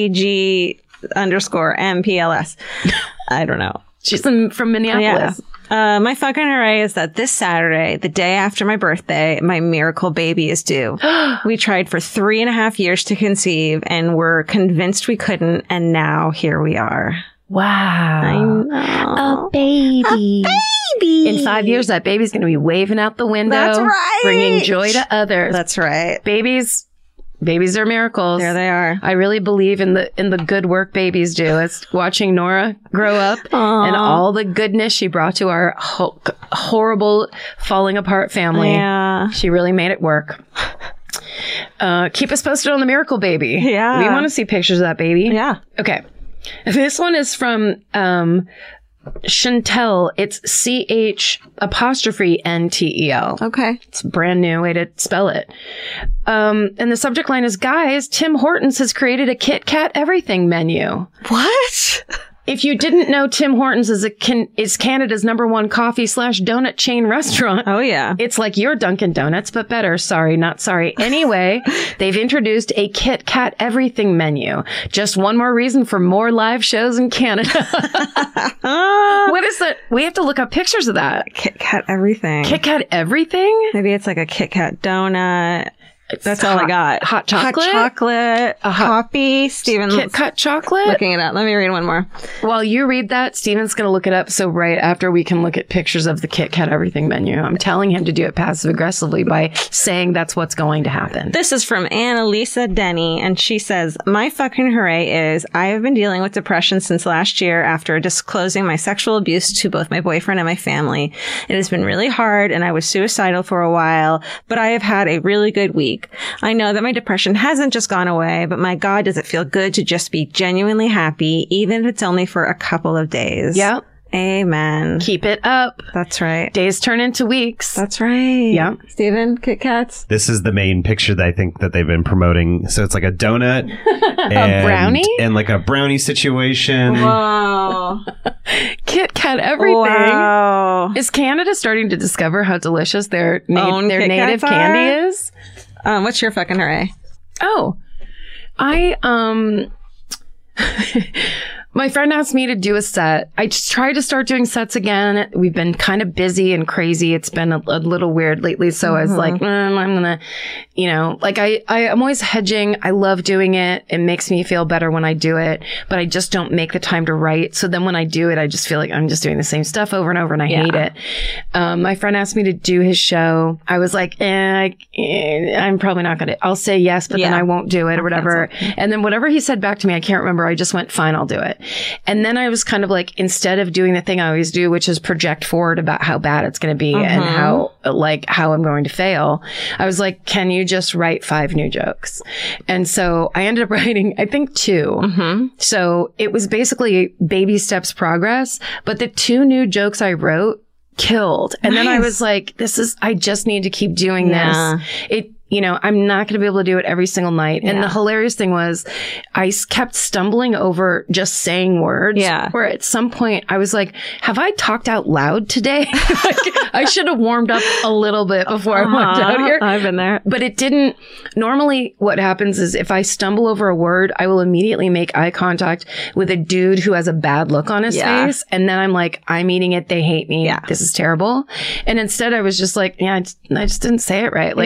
ACG_MPLS. I don't know. She's from Minneapolis. Yeah. My fucking hooray is that this Saturday, the day after my birthday, my miracle baby is due. We tried for 3.5 years to conceive and were convinced we couldn't. And now here we are. Wow. I know. A baby. In 5 years, that baby's going to be waving out the window. That's right. Bringing joy to others. That's right. Babies are miracles. There they are. I really believe in the good work babies do. It's watching Nora grow up and all the goodness she brought to our horrible falling apart family. Yeah. She really made it work. Keep us posted on the Miracle Baby. Yeah. We want to see pictures of that baby. Yeah. Okay. This one is from Chantel. It's CH''NTEL. Okay. It's a brand new way to spell it. And the subject line is, guys, Tim Hortons has created a Kit Kat everything menu. What? If you didn't know, Tim Hortons is Canada's #1 coffee/donut chain restaurant. Oh, yeah. It's like your Dunkin' Donuts, but better. Sorry, not sorry. Anyway, they've introduced a Kit Kat everything menu. Just one more reason for more live shows in Canada. What is that? We have to look up pictures of that. Kit Kat everything. Kit Kat everything? Maybe it's like a Kit Kat donut. That's all I got. Hot chocolate? Hot chocolate. Coffee. Steven. Kit Kat chocolate? Looking it up. Let me read one more. While you read that, Steven's going to look it up. So right after we can look at pictures of the Kit Kat everything menu. I'm telling him to do it passive aggressively by saying that's what's going to happen. This is from Annalisa Denny, and she says, my fucking hooray is I have been dealing with depression since last year after disclosing my sexual abuse to both my boyfriend and my family. It has been really hard, and I was suicidal for a while, but I have had a really good week. I know that my depression hasn't just gone away, but my God, does it feel good to just be genuinely happy, even if it's only for a couple of days. Yep. Amen. Keep it up. That's right. Days turn into weeks. That's right. Yeah. Steven, Kit Kats? This is the main picture that I think that they've been promoting. So it's like a donut. A brownie? And like a brownie situation. Whoa. Kit Kat everything. Wow. Is Canada starting to discover how delicious their Own Kit native Kats candy are? is? What's your fucking hooray? Oh, my friend asked me to do a set. I just tried to start doing sets again. We've been kind of busy and crazy. It's been a little weird lately. So I was like, I'm going to, like I'm always hedging. I love doing it. It makes me feel better when I do it, but I just don't make the time to write. So then when I do it, I just feel like I'm just doing the same stuff over and over and I hate it. My friend asked me to do his show. I was like, I'm probably not going to, I'll say yes, but then I won't do it or whatever. And then whatever he said back to me, I can't remember. I just went, fine, I'll do it. And then I was kind of like, instead of doing the thing I always do, which is project forward about how bad it's going to be and how I'm going to fail, I was like, can you just write 5 new jokes? And so I ended up writing, I think 2. So it was basically baby steps progress, but the 2 new jokes I wrote killed. And then I was like, I just need to keep doing this. I'm not going to be able to do it every single night. And the hilarious thing was I kept stumbling over just saying words. Yeah. Where at some point I was like, have I talked out loud today? I should have warmed up a little bit before I walked out here. I've been there. But it didn't. Normally what happens is if I stumble over a word, I will immediately make eye contact with a dude who has a bad look on his face. And then I'm like, I'm eating it. They hate me. Yeah. This is terrible. And instead I was just like, I just didn't say it right. Like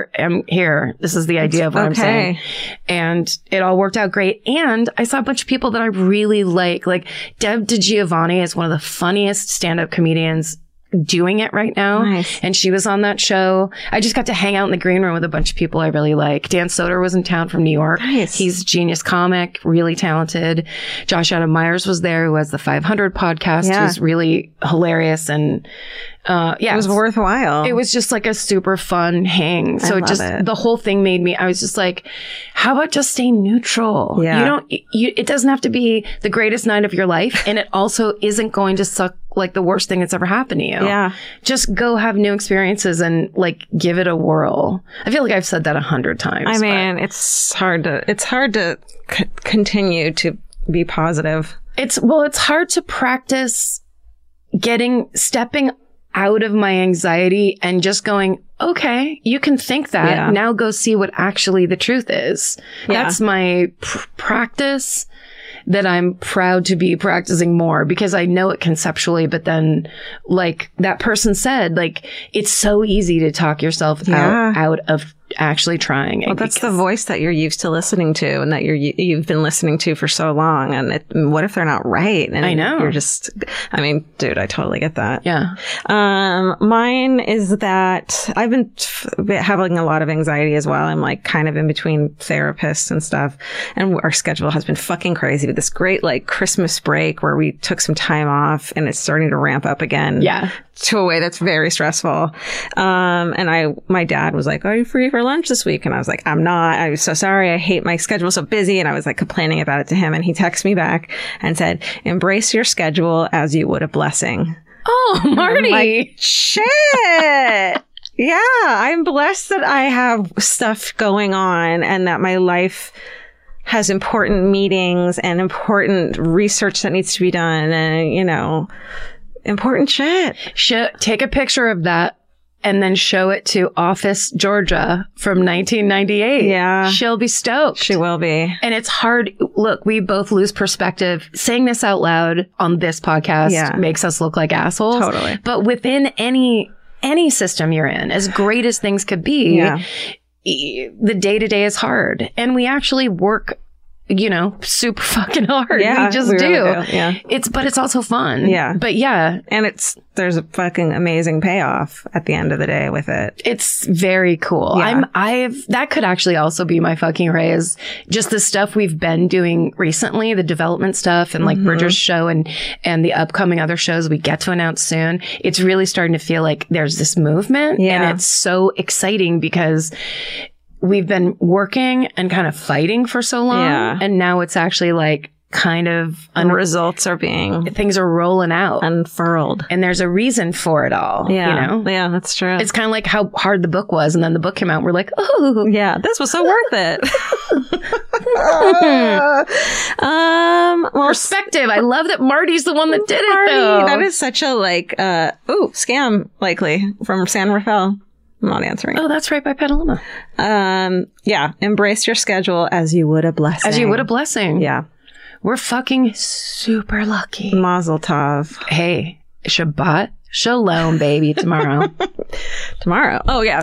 here. This is the idea of what I'm saying. And it all worked out great. And I saw a bunch of people that I really like Deb DiGiovanni is one of the funniest stand-up comedians doing it right now. Nice. And she was on that show. I just got to hang out in the green room with a bunch of people I really like. Dan Soder was in town from New York. Nice. He's a genius comic, really talented. Josh Adam Myers was there, who has the 500 podcast, who's really hilarious. And it was worthwhile. It was just like a super fun hang. So the whole thing made me, I was just like, how about just stay neutral? Yeah. It doesn't have to be the greatest night of your life. And it also isn't going to suck like the worst thing that's ever happened to you. Yeah. Just go have new experiences and like give it a whirl. I feel like I've said that 100 times. I mean, it's hard to continue to be positive. It's hard to practice stepping out of my anxiety and just going, okay, you can think that. Yeah. Now go see what actually the truth is. Yeah. That's my practice that I'm proud to be practicing more because I know it conceptually, but then like that person said, like, it's so easy to talk yourself out of actually trying. Well, that's the voice that you're used to listening to and that you've been listening to for so long. And what if they're not right? And I know. You're just, I mean, dude, I totally get that. Yeah. Mine is that I've been having a lot of anxiety as well. I'm like kind of in between therapists and stuff. And our schedule has been fucking crazy with this great like Christmas break where we took some time off and it's starting to ramp up again. Yeah. To a way that's very stressful. And my dad was like, are you free for for lunch this week? And I was like, I'm not. I was so sorry. I hate my schedule, so busy. And I was like complaining about it to him. And he texted me back and said, embrace your schedule as you would a blessing. Oh, Marty. Like, shit. Yeah, I'm blessed that I have stuff going on and that my life has important meetings and important research that needs to be done and, you know, important shit. Take a picture of that and then show it to Office Georgia from 1998. Yeah. She'll be stoked. She will be. And it's hard. Look, we both lose perspective. Saying this out loud on this podcast makes us look like assholes. Totally. But within any system you're in, as great as things could be, the day-to-day is hard. And we actually work, you know, super fucking hard. Yeah, we just we do. really do. Yeah. But it's also fun. Yeah. But yeah. And there's a fucking amazing payoff at the end of the day with it. It's very cool. Yeah. That could actually also be my fucking raise. Just the stuff we've been doing recently, the development stuff and like Bridger's show and the upcoming other shows we get to announce soon. It's really starting to feel like there's this movement and it's so exciting because we've been working and kind of fighting for so long. And now it's actually like kind of results are being things are rolling out, unfurled, and there's a reason for it all. You know, that's true. It's kind of like how hard the book was, and then the book came out. And we're like, oh, yeah, this was so worth it. Well, perspective. I love that Marty's the one that did Marty, it. Though that is such a like, scam likely from San Rafael. I'm not answering. Oh, that's right by Petaluma. Yeah, embrace your schedule as you would a blessing. As you would a blessing. Yeah. We're fucking super lucky. Mazel tov. Hey, Shabbat Shalom, baby, tomorrow. Tomorrow. Oh, yeah.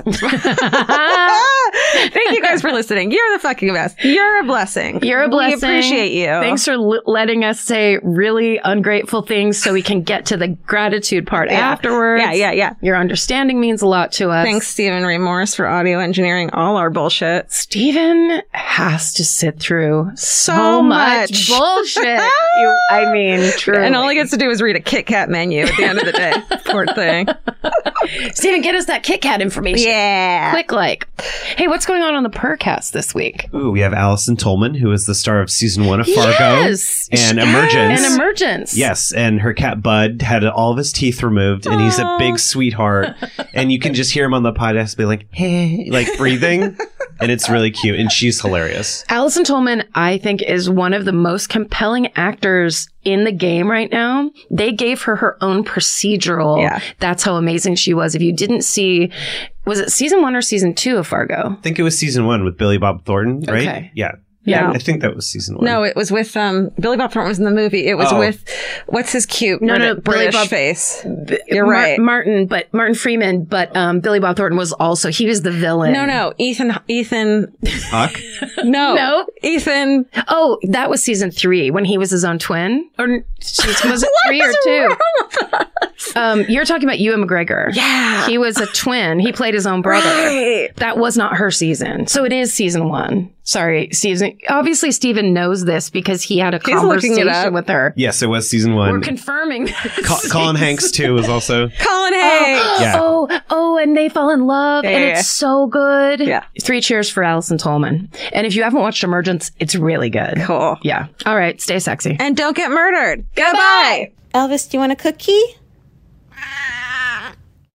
Thank you guys for listening. You're the fucking best. You're a blessing. You're a blessing. We appreciate you. Thanks for letting us say really ungrateful things so we can get to the gratitude part afterwards. Yeah. Your understanding means a lot to us. Thanks, Stephen Ray Morris, for audio engineering all our bullshit. Stephen has to sit through so much bullshit. I mean, truly. And all he gets to do is read a Kit Kat menu at the end of the day. Poor thing. Stephen, get us that Kit Kat information. Yeah. Click like. Hey, what's going on the Purrcast this week? Ooh, we have Allison Tolman, who is the star of season 1 of Fargo. Yes. And Emergence. And Emergence. Yes. And her cat Bud had all of his teeth removed, and he's a big sweetheart. And you can just hear him on the podcast be like, hey, like breathing. And it's really cute. And she's hilarious. Allison Tolman, I think, is one of the most compelling actors in the game right now. They gave her own procedural. Yeah. That's how amazing she was. If you didn't see, was it season 1 or season 2 of Fargo? I think it was season 1 with Billy Bob Thornton, right? Okay. Yeah. Yeah. I think that was season 1. No, it was with Billy Bob Thornton was in the movie. It was with what's his cute British face. You're right, Martin Freeman. But Billy Bob Thornton was also was the villain. No, Ethan. Huck? No, Ethan. Oh, that was season 3 when he was his own twin. Or was it 3 or 2? You're talking about Ewan McGregor. Yeah, he was a twin. He played his own brother. Right. That was not her season. So it is season 1. Sorry, season. Obviously, Stephen knows this because he had a conversation with her. Yes, it was season 1. We're confirming. Colin Hanks too was also. Colin Hanks. Yeah. Oh, and they fall in love, and it's so good. Yeah. 3 cheers for Allison Tolman. And if you haven't watched Emergence, it's really good. Cool. Yeah. All right. Stay sexy. And don't get murdered. Goodbye. Elvis, do you want a cookie?